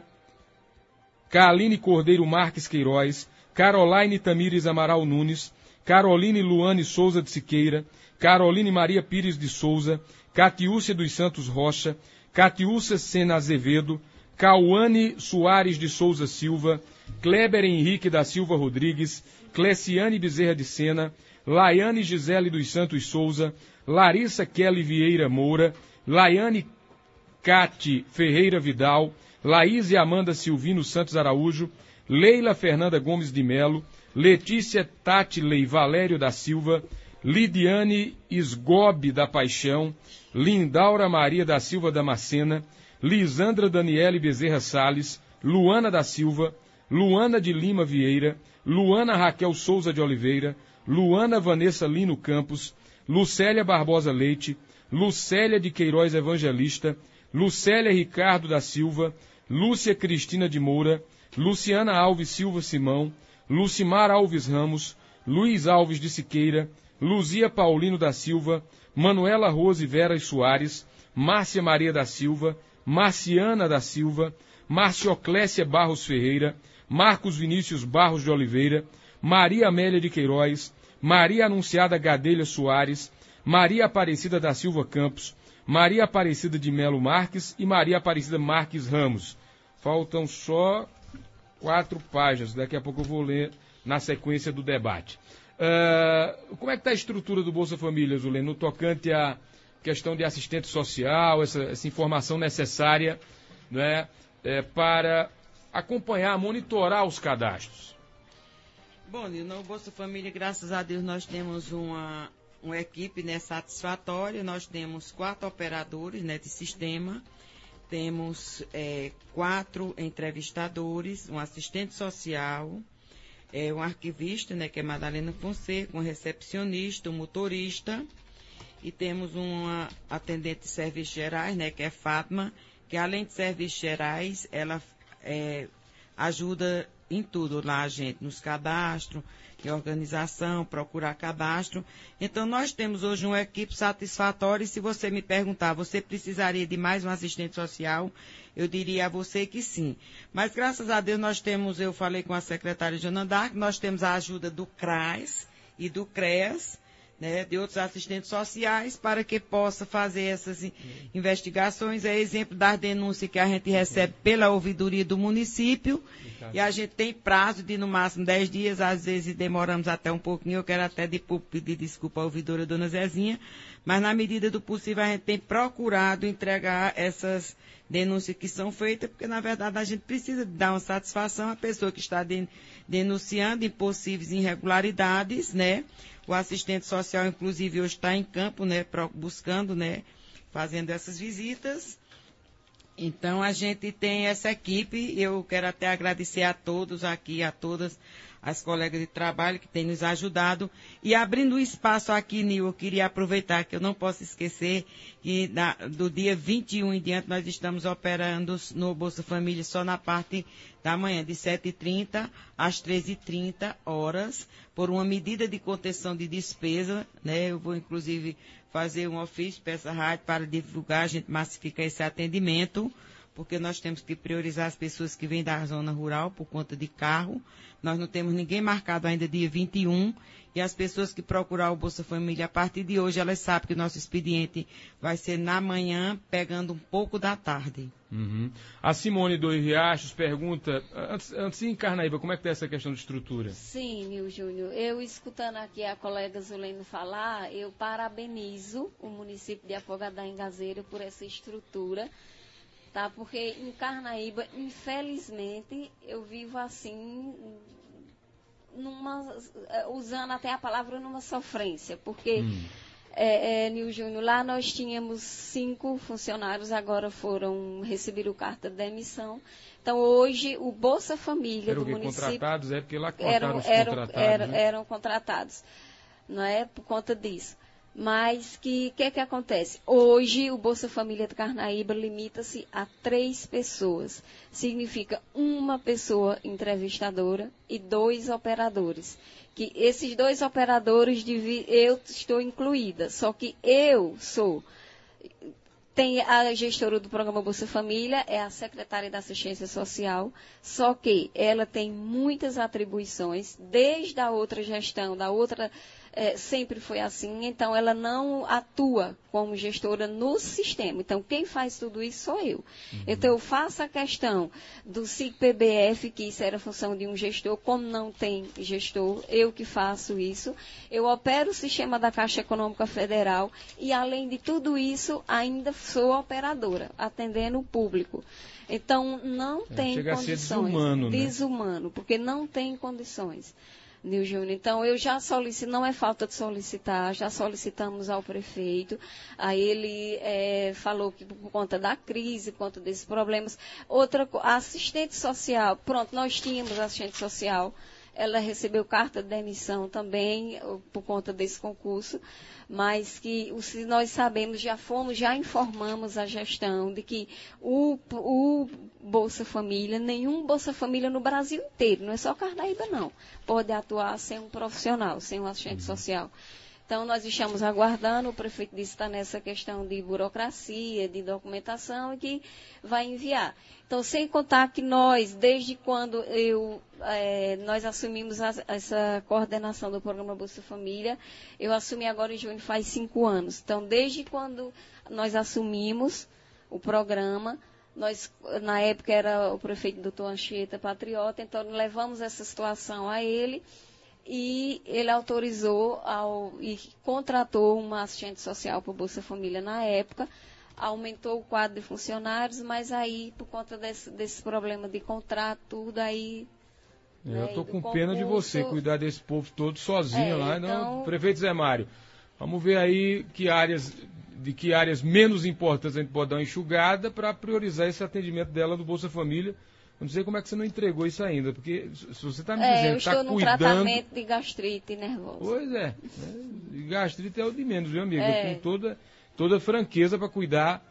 Kaline Cordeiro Marques Queiroz, Caroline Tamires Amaral Nunes, Caroline Luane Souza de Siqueira, Caroline Maria Pires de Souza, Catiúcia dos Santos Rocha, Catiúcia Sena Azevedo, Cauane Soares de Souza Silva, Kleber Henrique da Silva Rodrigues, Cleciane Bezerra de Sena, Laiane Gisele dos Santos Souza, Larissa Kelly Vieira Moura, Laiane Cate Ferreira Vidal, Laís e Amanda Silvino Santos Araújo, Leila Fernanda Gomes de Melo, Letícia Tatilei Valério da Silva, Lidiane Esgobe da Paixão, Lindaura Maria da Silva Damascena, Lisandra Daniele Bezerra Salles, Luana da Silva, Luana de Lima Vieira, Luana Raquel Souza de Oliveira, Luana Vanessa Lino Campos, Lucélia Barbosa Leite, Lucélia de Queiroz Evangelista, Lucélia Ricardo da Silva, Lúcia Cristina de Moura, Luciana Alves Silva Simão, Lucimar Alves Ramos, Luiz Alves de Siqueira, Luzia Paulino da Silva, Manuela Rose Veras Soares, Márcia Maria da Silva, Marciana da Silva, Marcioclécia Barros Ferreira, Marcos Vinícius Barros de Oliveira, Maria Amélia de Queiroz, Maria Anunciada Gadelha Soares, Maria Aparecida da Silva Campos, Maria Aparecida de Melo Marques e Maria Aparecida Marques Ramos. Faltam só quatro páginas, daqui a pouco eu vou ler na sequência do debate. Uh, como é que está a estrutura do Bolsa Família, Zulene, no tocante à questão de assistente social, essa, essa informação necessária, né, é, para acompanhar, monitorar os cadastros? Bom, no Bolsa Família, graças a Deus, nós temos uma, uma equipe, né, satisfatória. Nós temos quatro operadores, né, de sistema, temos é, quatro entrevistadores, um assistente social, é, um arquivista, né, que é Madalena Fonseca, um recepcionista, um motorista, e temos uma atendente de serviços gerais, né, que é Fátima, que além de serviços gerais, ela é, ajuda em tudo lá a gente, nos cadastros, em organização, procurar cadastro. Então, nós temos hoje uma equipe satisfatória e se você me perguntar, você precisaria de mais um assistente social? Eu diria a você que sim. Mas, graças a Deus, nós temos, eu falei com a secretária Joana Dark, nós temos a ajuda do CRAS e do CREAS, né, de outros assistentes sociais, para que possa fazer essas uhum. investigações. É exemplo das denúncias que a gente recebe pela ouvidoria do município, uhum. e a gente tem prazo de, no máximo, dez dias, às vezes demoramos até um pouquinho, eu quero até de pedir desculpa à ouvidora dona Zezinha, mas na medida do possível a gente tem procurado entregar essas denúncias que são feitas, porque na verdade a gente precisa dar uma satisfação à pessoa que está de, denunciando impossíveis irregularidades, né? O assistente social, inclusive, hoje está em campo, né, buscando, né, fazendo essas visitas. Então, a gente tem essa equipe. Eu quero até agradecer a todos aqui, a todas as colegas de trabalho que têm nos ajudado. E abrindo o espaço aqui, Nil, eu queria aproveitar que eu não posso esquecer que na, do dia vinte e um em diante nós estamos operando no Bolsa Família só na parte da manhã, de sete e trinta às treze e trinta horas, por uma medida de contenção de despesa, né? Eu vou, inclusive, fazer um ofício para essa rádio para divulgar, a gente massificar esse atendimento, porque nós temos que priorizar as pessoas que vêm da zona rural por conta de carro. Nós não temos ninguém marcado ainda dia vinte e um, e as pessoas que procurar o Bolsa Família a partir de hoje, elas sabem que o nosso expediente vai ser na manhã, pegando um pouco da tarde. Uhum. A Simone do Riachos pergunta, antes, antes em Carnaíba, como é que está essa questão de estrutura? Sim, Nil Júnior, eu escutando aqui a colega Zulene falar, eu parabenizo o município de Afogados da Engazeira por essa estrutura, tá? Porque em Carnaíba, infelizmente, eu vivo assim, numa, usando até a palavra numa sofrência, porque, hum. é, é, Nil Júnior, lá nós tínhamos cinco funcionários, agora foram, receberam carta de demissão. Então, hoje, o Bolsa Família Era do município... contratados, é porque lá cortaram eram, os eram, contratados. Eram, né? eram contratados, não é? Por conta disso. Mas que que, que acontece? Hoje, o Bolsa Família de Carnaíba limita-se a três pessoas. Significa uma pessoa entrevistadora e dois operadores. Que esses dois operadores, eu estou incluída, só que eu sou... Tem a gestora do programa Bolsa Família, é a secretária da Assistência Social, só que ela tem muitas atribuições, desde a outra gestão, da outra... É, sempre foi assim, então ela não atua como gestora no sistema. Então, quem faz tudo isso sou eu. Uhum. Então, eu faço a questão do S I C P B F, que isso era função de um gestor, como não tem gestor, eu que faço isso. Eu opero o sistema da Caixa Econômica Federal e, além de tudo isso, ainda sou operadora, atendendo o público. Então, não é, tem chega condições. A ser desumano, né? Desumano, porque não tem condições. Nil Júnior, então eu já solicito, não é falta de solicitar, já solicitamos ao prefeito, aí ele é, falou que por conta da crise, por conta desses problemas, outra assistente social, pronto, nós tínhamos assistente social, ela recebeu carta de demissão também por conta desse concurso, mas que se nós sabemos, já fomos, já informamos a gestão de que o, o Bolsa Família, nenhum Bolsa Família no Brasil inteiro, não é só Carnaíba não, pode atuar sem um profissional, sem um assistente social. Então, nós estamos aguardando, o prefeito disse que está nessa questão de burocracia, de documentação, e que vai enviar. Então, sem contar que nós, desde quando eu, é, nós assumimos a, essa coordenação do programa Bolsa Família, eu assumi agora em junho faz cinco anos. Então, desde quando nós assumimos o programa, nós, na época era o prefeito doutor Anchieta Patriota, então levamos essa situação a ele, e ele autorizou ao, e contratou uma assistente social para o Bolsa Família na época, aumentou o quadro de funcionários, mas aí, por conta desse, desse problema de contrato, tudo aí... Eu né, estou com concurso, pena de você cuidar desse povo todo sozinho é, lá. então... Não, prefeito Zé Mário, vamos ver aí que áreas, de que áreas menos importantes a gente pode dar uma enxugada para priorizar esse atendimento dela do Bolsa Família. Eu não sei como é que você não entregou isso ainda, porque se você está me é, dizendo que está cuidando... eu estou no tratamento de gastrite nervosa. Pois é, né? E gastrite é o de menos, viu, amiga? É. Com toda, toda franqueza para cuidar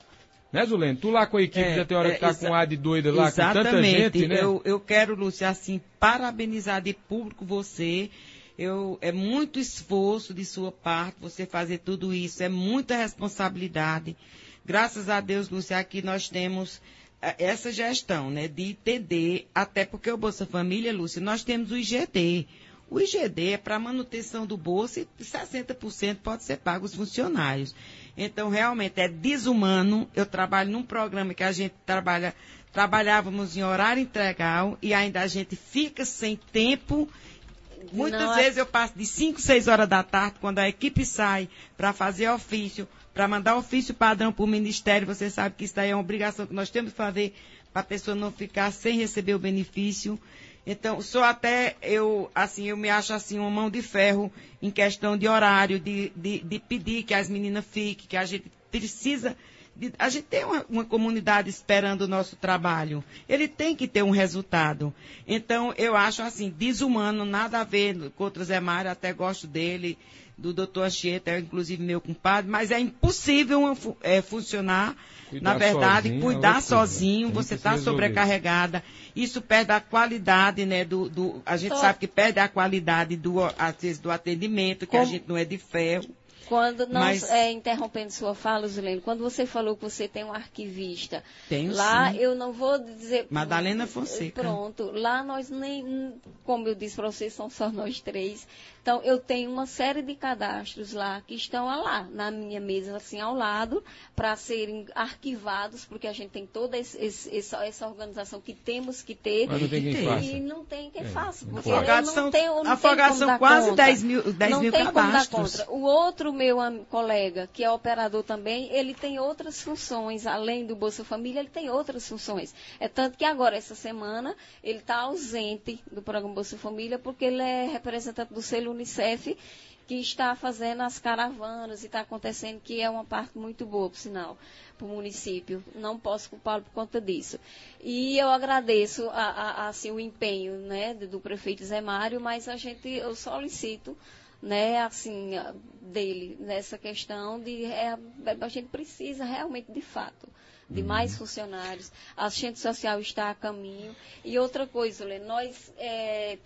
Né, Zulene? Tu lá com a equipe É, já tem hora é, que tá exa- com a de doida lá, Exatamente. com tanta gente, né? Eu, eu quero, Lúcia, assim, parabenizar de público você. Eu, é muito esforço de sua parte você fazer tudo isso, é muita responsabilidade. Graças a Deus, Lúcia, aqui nós temos eh, essa gestão, né, de entender, até porque o Bolsa Família, Lúcia, nós temos o I G D. O I G D é para manutenção do bolso e sessenta por cento pode ser pago aos funcionários. Então, realmente, é desumano. Eu trabalho num programa que a gente trabalha, trabalhávamos em horário integral e ainda a gente fica sem tempo. Muitas Não, vezes eu passo de cinco, seis horas da tarde, quando a equipe sai para fazer ofício, para mandar ofício padrão para o Ministério. Você sabe que isso daí é uma obrigação que nós temos que fazer para a pessoa não ficar sem receber o benefício. Então, sou até, eu, assim, eu me acho assim uma mão de ferro em questão de horário, de, de, de pedir que as meninas fiquem, que a gente precisa, de, a gente tem uma, uma comunidade esperando o nosso trabalho. Ele tem que ter um resultado. Então, eu acho assim, desumano, nada a ver contra o Zé Mário, até gosto dele, do doutor Anchieta, é inclusive meu compadre, mas é impossível é, funcionar, cuidar na verdade, sozinho, cuidar sozinho, você está sobrecarregada, isso perde a qualidade, né, do, do a gente Tô. sabe que perde a qualidade do, às vezes, do atendimento, que Como? a gente não é de ferro. Quando nós, Mas... é, interrompendo sua fala, Zulene, quando você falou que você tem um arquivista, Tenho, lá sim. eu não vou dizer... Madalena Fonseca. Pronto, lá nós nem, como eu disse para vocês, são só nós três. Então, eu tenho uma série de cadastros lá que estão lá, na minha mesa, assim, ao lado, para serem arquivados, porque a gente tem toda esse, esse, essa, essa organização que temos que ter. Mas não tem quem faça. E não tem quem é, faça. Porque afogados eu não tenho, não afogados são quase dez mil, dez não mil tem cadastros. Como dar conta. O outro meu am- colega, que é operador também, ele tem outras funções, além do Bolsa Família, ele tem outras funções. É tanto que agora, essa semana, ele está ausente do programa Bolsa Família, porque ele é representante do selo Unicef, que está fazendo as caravanas e está acontecendo, que é uma parte muito boa, por sinal, para o município. Não posso culpá-lo por conta disso. E eu agradeço a, a, assim, o empenho, né, do prefeito Zé Mário, mas a gente, eu solicito, né, assim, dele, nessa questão de, é, a gente precisa realmente, de fato, de mais funcionários. A assistente social está a caminho. E outra coisa, Lê, nós, é,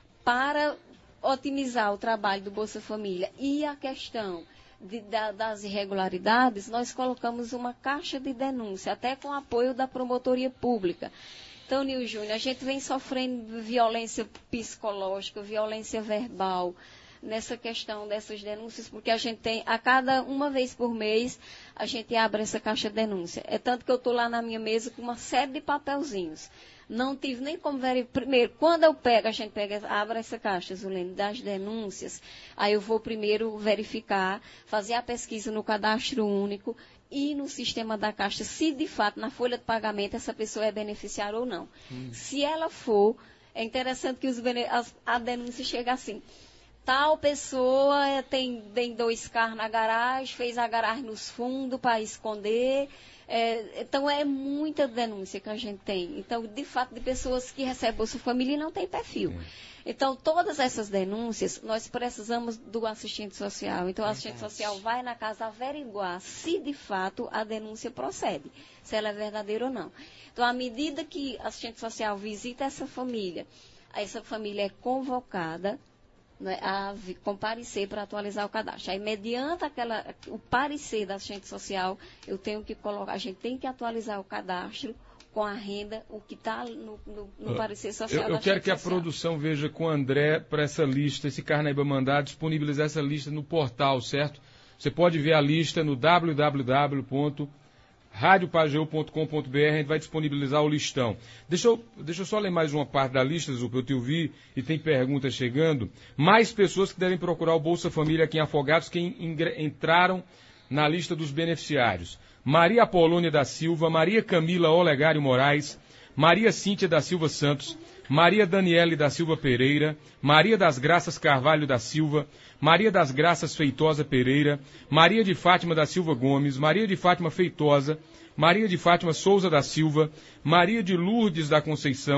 para otimizar o trabalho do Bolsa Família e a questão de, da, das irregularidades, nós colocamos uma caixa de denúncia, até com apoio da promotoria pública. Então, Nil Júnior, a gente vem sofrendo violência psicológica, violência verbal, nessa questão dessas denúncias, porque a gente tem, a cada uma vez por mês, a gente abre essa caixa de denúncia. É tanto que eu estou lá na minha mesa com uma série de papelzinhos. Não tive nem como verificar. Primeiro, quando eu pego, a gente pega, abre essa caixa, Zulene, das denúncias, aí eu vou primeiro verificar, fazer a pesquisa no cadastro único e no sistema da Caixa, se de fato, na folha de pagamento, essa pessoa é beneficiária ou não. Hum. Se ela for, é interessante que os bene... a, a denúncia chega assim. Tal pessoa tem, tem dois carros na garagem, fez a garagem nos fundos para esconder. É, então, é muita denúncia que a gente tem. Então, de fato, de pessoas que recebem Bolsa Família e não tem perfil. Então, todas essas denúncias, nós precisamos do assistente social. Então, o assistente social vai na casa averiguar se, de fato, a denúncia procede, se ela é verdadeira ou não. Então, à medida que o assistente social visita essa família, essa família é convocada, né, a comparecer para atualizar o cadastro. Aí, mediante aquela, o parecer da assistente social, eu tenho que colocar, a gente tem que atualizar o cadastro com a renda, o que está no, no, no uh, parecer social. Eu, eu da quero que social. a produção veja com o André para essa lista, esse Carnaíba mandar disponibilizar essa lista no portal, certo? Você pode ver a lista no w w w ponto rádio pageu ponto com ponto b r, a gente vai disponibilizar o listão. Deixa eu, deixa eu só ler mais uma parte da lista, Zupa, eu te ouvi e tem perguntas chegando. Mais pessoas que devem procurar o Bolsa Família aqui em Afogados, que entraram na lista dos beneficiários. Maria Apolônia da Silva, Maria Camila Olegário Moraes, Maria Cíntia da Silva Santos, Maria Daniele da Silva Pereira, Maria das Graças Carvalho da Silva, Maria das Graças Feitosa Pereira, Maria de Fátima da Silva Gomes, Maria de Fátima Feitosa, Maria de Fátima Souza da Silva, Maria de Lourdes da Conceição,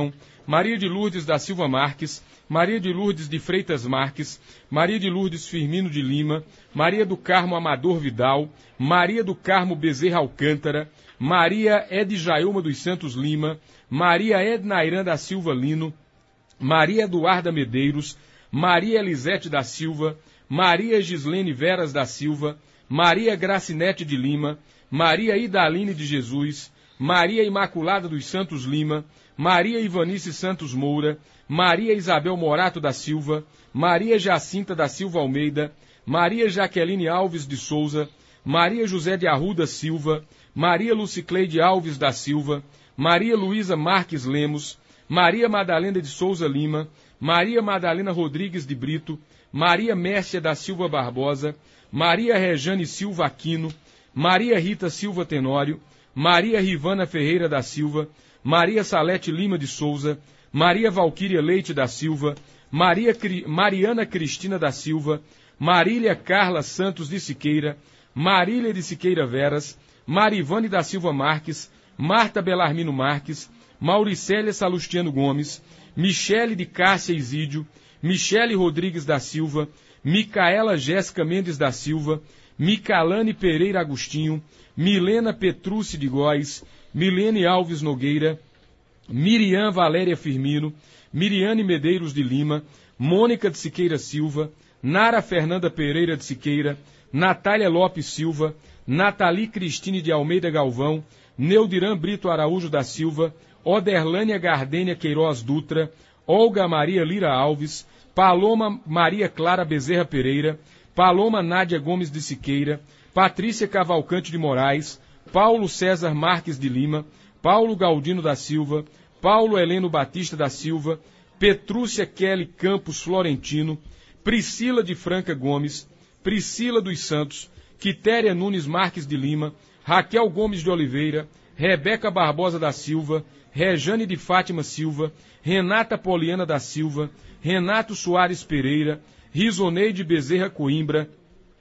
Maria de Lourdes da Silva Marques, Maria de Lourdes de Freitas Marques, Maria de Lourdes Firmino de Lima, Maria do Carmo Amador Vidal, Maria do Carmo Bezerra Alcântara, Maria Edjailma dos Santos Lima, Maria Ednairã da Silva Lino, Maria Eduarda Medeiros, Maria Elisete da Silva, Maria Gislene Veras da Silva, Maria Gracinete de Lima, Maria Idaline de Jesus, Maria Imaculada dos Santos Lima, Maria Ivanice Santos Moura, Maria Isabel Morato da Silva, Maria Jacinta da Silva Almeida, Maria Jaqueline Alves de Souza, Maria José de Arruda Silva, Maria Lucicleide Alves da Silva, Maria Luísa Marques Lemos, Maria Madalena de Souza Lima, Maria Madalena Rodrigues de Brito, Maria Mércia da Silva Barbosa, Maria Rejane Silva Aquino, Maria Rita Silva Tenório, Maria Rivana Ferreira da Silva, Maria Salete Lima de Souza, Maria Valquíria Leite da Silva, Maria Cri... Mariana Cristina da Silva, Marília Carla Santos de Siqueira, Marília de Siqueira Veras, Marivane da Silva Marques, Marta Belarmino Marques, Mauricélia Salustiano Gomes, Michele de Cássia Isídio, Michele Rodrigues da Silva, Micaela Jéssica Mendes da Silva, Micalane Pereira Agostinho, Milena Petrúcio de Góes, Milene Alves Nogueira, Miriam Valéria Firmino, Miriane Medeiros de Lima, Mônica de Siqueira Silva, Nara Fernanda Pereira de Siqueira, Natália Lopes Silva, Natali Cristine de Almeida Galvão, Neudirã Brito Araújo da Silva, Oderlânia Gardênia Queiroz Dutra, Olga Maria Lira Alves, Paloma Maria Clara Bezerra Pereira, Paloma Nádia Gomes de Siqueira, Patrícia Cavalcante de Moraes, Paulo César Marques de Lima, Paulo Galdino da Silva, Paulo Heleno Batista da Silva, Petrúcia Kelly Campos Florentino, Priscila de Franca Gomes, Priscila dos Santos, Quitéria Nunes Marques de Lima, Raquel Gomes de Oliveira, Rebeca Barbosa da Silva, Rejane de Fátima Silva, Renata Poliana da Silva, Renato Soares Pereira, Risoneide Bezerra Coimbra,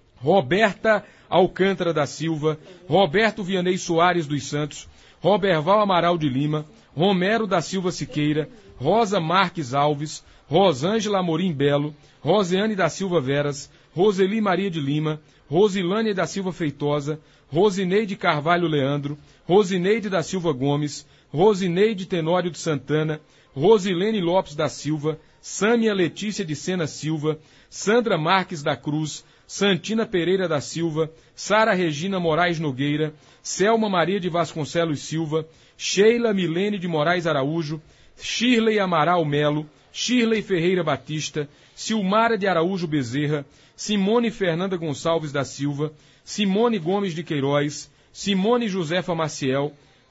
Roberta Alcântara da Silva, Roberto Vianney Soares dos Santos, Roberval Amaral de Lima, Romero da Silva Siqueira, Rosa Marques Alves, Rosângela Amorim Belo, Roseane da Silva Veras, Roseli Maria de Lima, Rosilânia da Silva Feitosa, Rosineide Carvalho Leandro, Rosineide da Silva Gomes, Rosineide Tenório de Santana, Rosilene Lopes da Silva, Sâmia Letícia de Sena Silva, Sandra Marques da Cruz, Santina Pereira da Silva, Sara Regina Moraes Nogueira, Selma Maria de Vasconcelos Silva, Sheila Milene de Moraes Araújo, Shirley Amaral Melo, Shirley Ferreira Batista, Silmara de Araújo Bezerra, Simone Fernanda Gonçalves da Silva, Simone Gomes de Queiroz, Simone Josefa Maciel,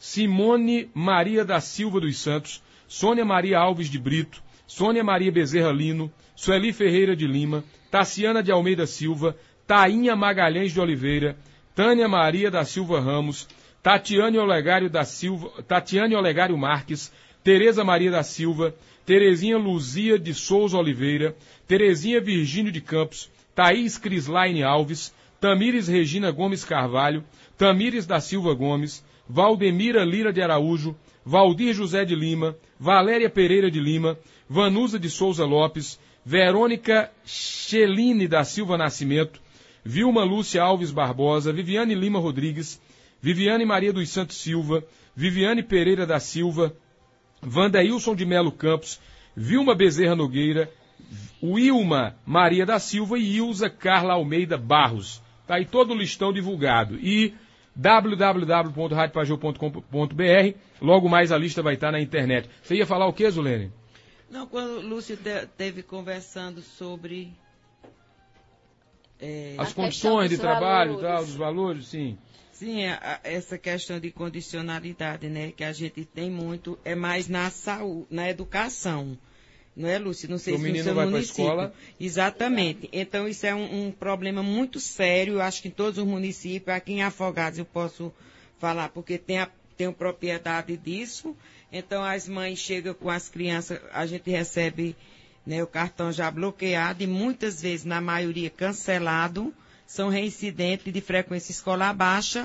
Simone Maria da Silva dos Santos, Sônia Maria Alves de Brito, Sônia Maria Bezerra Lino, Sueli Ferreira de Lima, Taciana de Almeida Silva, Tainha Magalhães de Oliveira, Tânia Maria da Silva Ramos, Tatiane Olegário da Silva, Tatiane Olegário Marques, Tereza Maria da Silva, Terezinha Luzia de Souza Oliveira, Terezinha Virgínio de Campos, Thaís Crislaine Alves, Tamires Regina Gomes Carvalho, Tamires da Silva Gomes, Valdemira Lira de Araújo, Valdir José de Lima, Valéria Pereira de Lima, Vanusa de Souza Lopes, Verônica Cheline da Silva Nascimento, Vilma Lúcia Alves Barbosa, Viviane Lima Rodrigues, Viviane Maria dos Santos Silva, Viviane Pereira da Silva, Vandeilson de Melo Campos, Vilma Bezerra Nogueira, Wilma Maria da Silva e Ilza Carla Almeida Barros. Está aí todo o listão divulgado. E w w w ponto rádio pajô ponto com ponto b r, logo mais a lista vai estar na internet. Você ia falar o que, Zulene? Não, quando o Lúcio teve conversando sobre... É, As condições de trabalho e tal, dos valores, sim. Sim, a, a, essa questão de condicionalidade, né, que a gente tem muito, é mais na saúde, na educação. Não é, Lúcio? Não sei o se menino no seu vai município. Para a escola. Exatamente. Então, isso é um, um problema muito sério, eu acho que em todos os municípios, aqui em Afogados eu posso falar, porque tem a, tenho propriedade disso. Então, as mães chegam com as crianças, a gente recebe, né, o cartão já bloqueado e muitas vezes, na maioria, cancelado, são reincidentes de frequência escolar baixa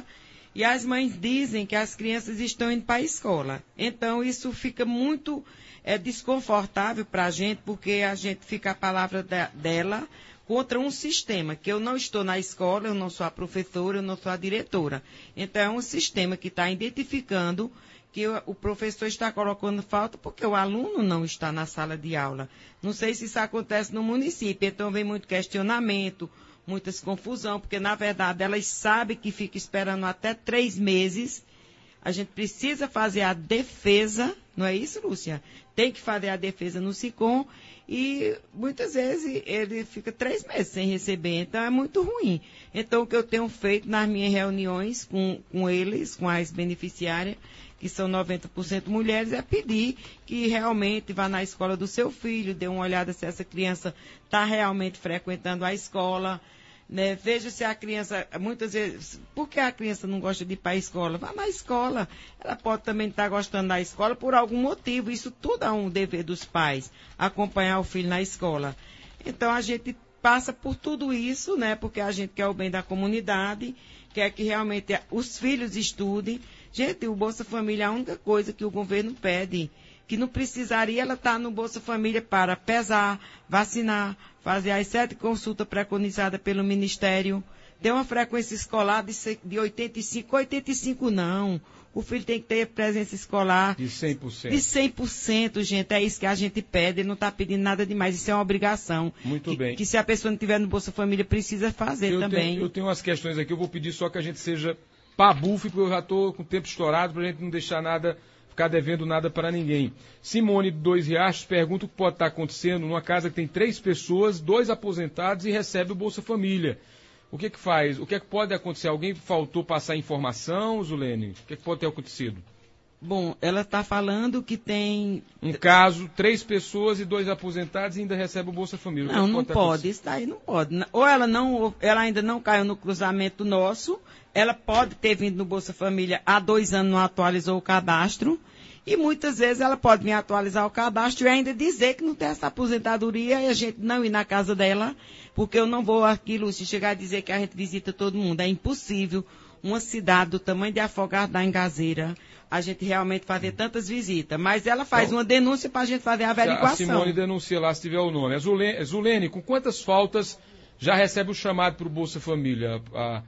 E as mães dizem que as crianças estão indo para a escola. Então, isso fica muito é, desconfortável para a gente, porque a gente fica a palavra da, dela contra um sistema, que eu não estou na escola, eu não sou a professora, eu não sou a diretora. Então, é um sistema que está identificando que o, o professor está colocando falta porque o aluno não está na sala de aula. Não sei se isso acontece no município, então vem muito questionamento, muitas confusão, porque, na verdade, elas sabem que fica esperando até três meses. A gente precisa fazer a defesa, não é isso, Lúcia? Tem que fazer a defesa no SICOM e, muitas vezes, ele fica três meses sem receber, então é muito ruim. Então, o que eu tenho feito nas minhas reuniões com, com eles, com as beneficiárias, que são noventa por cento mulheres, é pedir que realmente vá na escola do seu filho, dê uma olhada se essa criança está realmente frequentando a escola, né? Veja se a criança, muitas vezes, por que a criança não gosta de ir para a escola? Vá na escola. Ela pode também estar gostando da escola por algum motivo. Isso tudo é um dever dos pais, acompanhar o filho na escola. Então, a gente passa por tudo isso, né? Porque a gente quer o bem da comunidade, quer que realmente os filhos estudem. Gente, o Bolsa Família é a única coisa que o governo pede, que não precisaria ela estar no Bolsa Família para pesar, vacinar, fazer as sete consultas preconizadas pelo Ministério, ter uma frequência escolar de, de oitenta e cinco por cento, oitenta e cinco por cento não. O filho tem que ter presença escolar de cem por cento. De cem por cento, gente. É isso que a gente pede, ele não está pedindo nada demais. Isso é uma obrigação. Muito que, bem. Que se a pessoa não tiver no Bolsa Família, precisa fazer eu também. Tenho, eu tenho umas questões aqui, eu vou pedir só que a gente seja pabufe, porque eu já estou com o tempo estourado, para a gente não deixar nada, ficar devendo nada para ninguém. Simone de Dois Riachos pergunta o que pode estar acontecendo numa casa que tem três pessoas, dois aposentados e recebe o Bolsa Família. O que que faz? O que é que pode acontecer? Alguém faltou passar informação, Zulene? O que é que pode ter acontecido? Bom, ela está falando que tem... Um caso, três pessoas e dois aposentados e ainda recebe o Bolsa Família. Não, não pode. Isso daí não pode. Ou ela, não, ela ainda não caiu no cruzamento nosso, ela pode ter vindo no Bolsa Família há dois anos, não atualizou o cadastro, e muitas vezes ela pode vir atualizar o cadastro e ainda dizer que não tem essa aposentadoria e a gente não ir na casa dela, porque eu não vou aqui, Lúcia, chegar a dizer que a gente visita todo mundo. É impossível uma cidade do tamanho de Afogados da Engazeira a gente realmente fazer tantas visitas. Mas ela faz então, uma denúncia para a gente fazer a averiguação. A Simone denuncia lá se tiver o nome. A Zulene, Zulene, com quantas faltas já recebe o chamado para o Bolsa Família? A,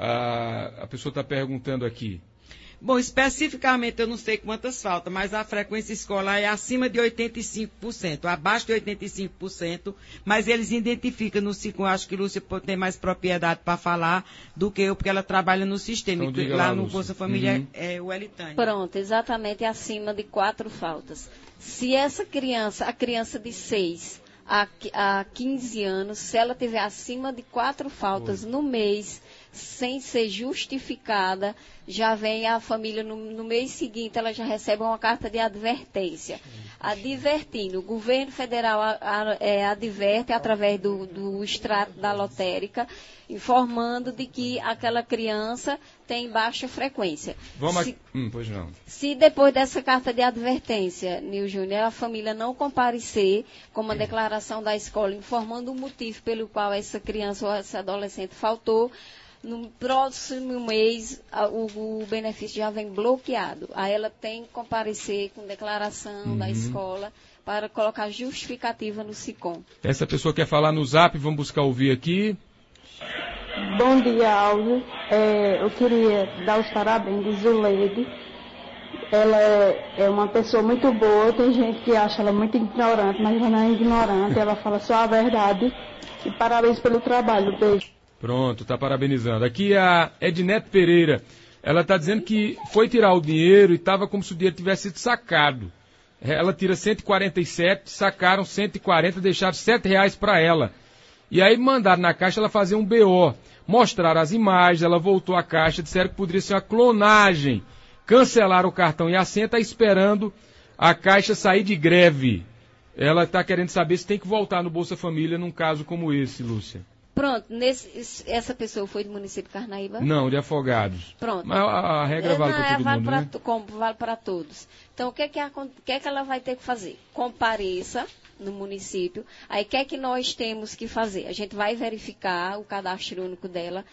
a, a pessoa está perguntando aqui. Bom, especificamente eu não sei quantas faltam, mas a frequência escolar é acima de oitenta e cinco por cento, abaixo de oitenta e cinco por cento, mas eles identificam no SICOM, acho que Lúcia tem mais propriedade para falar do que eu, porque ela trabalha no sistema, então, lá, lá no Lúcia. Bolsa Família uhum. é, é o Elitânia. Pronto, exatamente acima de quatro faltas. Se essa criança, a criança de seis a, a quinze anos, se ela tiver acima de quatro faltas Oi. no mês, sem ser justificada, já vem a família, no, no mês seguinte, ela já recebe uma carta de advertência. Advertindo, o governo federal a, a, é, adverte através do, do extrato da lotérica, informando de que aquela criança tem baixa frequência. Vamos se, a... hum, pois não. Se depois dessa carta de advertência, Nil Júnior, a família não comparecer com uma declaração da escola informando o motivo pelo qual essa criança ou essa adolescente faltou, no próximo mês o, o benefício já vem bloqueado. Aí ela tem que comparecer com declaração uhum. da escola para colocar justificativa no SICOM. Essa pessoa quer falar no Zap, vamos buscar ouvir aqui. Bom dia, Alves. É, eu queria dar os parabéns de Zuleide. Ela é uma pessoa muito boa, tem gente que acha ela muito ignorante, mas ela não é ignorante, ela fala só a verdade. E parabéns pelo trabalho, beijo. Pronto, está parabenizando. Aqui é a Ednete Pereira. Ela está dizendo que foi tirar o dinheiro e estava como se o dinheiro tivesse sido sacado. Ela tira cento e quarenta e sete, sacaram cento e quarenta, deixaram sete reais para ela. E aí mandaram na caixa ela fazer um B O. Mostraram as imagens, ela voltou à caixa, disseram que poderia ser uma clonagem. Cancelaram o cartão e a senha está esperando a caixa sair de greve. Ela está querendo saber se tem que voltar no Bolsa Família num caso como esse, Lúcia. Pronto, nesse, essa pessoa foi do município de Carnaíba? Não, de Afogados. Pronto. Mas a, a regra é, vale não, para todo vale mundo, pra, né? Como, vale para todos. Então, o que é que, a, que é que ela vai ter que fazer? Compareça no município. Aí, o que é que nós temos que fazer? A gente vai verificar o cadastro único dela,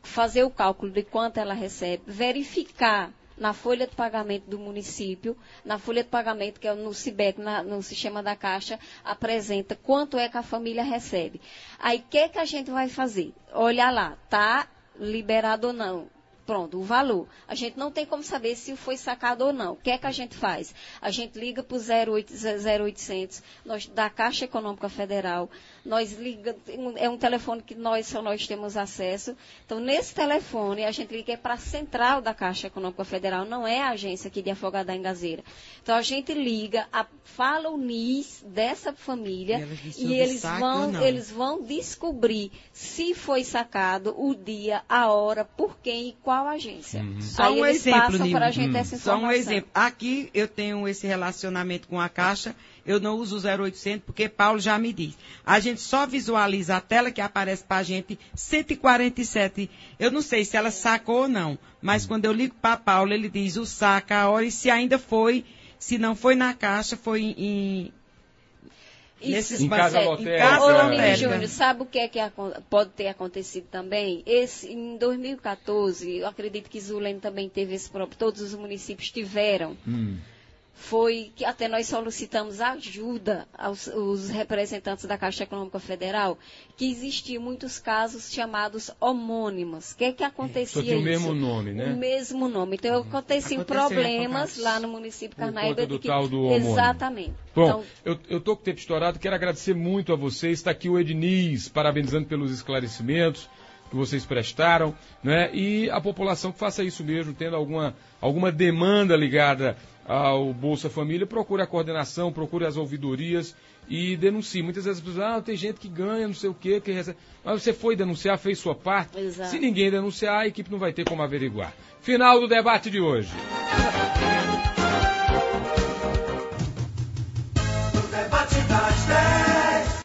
fazer o cálculo de quanto ela recebe, verificar na folha de pagamento do município, na folha de pagamento que é no CIBEC, na, no sistema da Caixa, apresenta quanto é que a família recebe. Aí, o que que a gente vai fazer? Olhar lá, tá liberado ou não? Pronto, o valor. A gente não tem como saber se foi sacado ou não. O que é que a gente faz? A gente liga para o zero oitocentos nós, da Caixa Econômica Federal. Nós liga, é um telefone que nós só nós temos acesso. Então, nesse telefone, a gente liga para a central da Caixa Econômica Federal, não é a agência aqui de Afogados da Engazeira. Então, a gente liga, a, fala o N I S dessa família e, e eles, vão, eles vão descobrir se foi sacado, o dia, a hora, por quem e qual agência. Uhum. Só Aí um eles exemplo, passam para a gente hum. essa informação. Só um exemplo. Aqui eu tenho esse relacionamento com a Caixa, eu não uso o zero oitocentos porque Paulo já me disse. A gente só visualiza a tela que aparece para a gente cento e quarenta e sete. Eu não sei se ela sacou ou não, mas hum. quando eu ligo para Paulo, ele diz o saca, a hora, e se ainda foi, se não foi na Caixa, foi em... Nesses em casa lotérica. Ô, Nini Júnior, sabe o que é que pode ter acontecido também? Esse, em dois mil e quatorze, eu acredito que Zulene também teve esse próprio, todos os municípios tiveram. Hum. Foi que até nós solicitamos ajuda aos, aos representantes da Caixa Econômica Federal, que existiam muitos casos chamados homônimos. O que é que acontecia? Só tinha o mesmo nome, né? O mesmo nome. Então, aconteciam problemas lá no município de Carnaíba. do que... tal do homônimo. Exatamente. Bom, então... eu, eu tô com o tempo estourado, quero agradecer muito a vocês. Está aqui o Edniz, parabenizando pelos esclarecimentos que vocês prestaram, né? E a população que faça isso mesmo, tendo alguma, alguma demanda ligada ao Bolsa Família, procure a coordenação, procure as ouvidorias e denuncie. Muitas vezes as pessoas, ah, tem gente que ganha, não sei o quê, que recebe. Mas você foi denunciar, fez sua parte. Exato. Se ninguém denunciar, a equipe não vai ter como averiguar. Final do debate de hoje. O debate da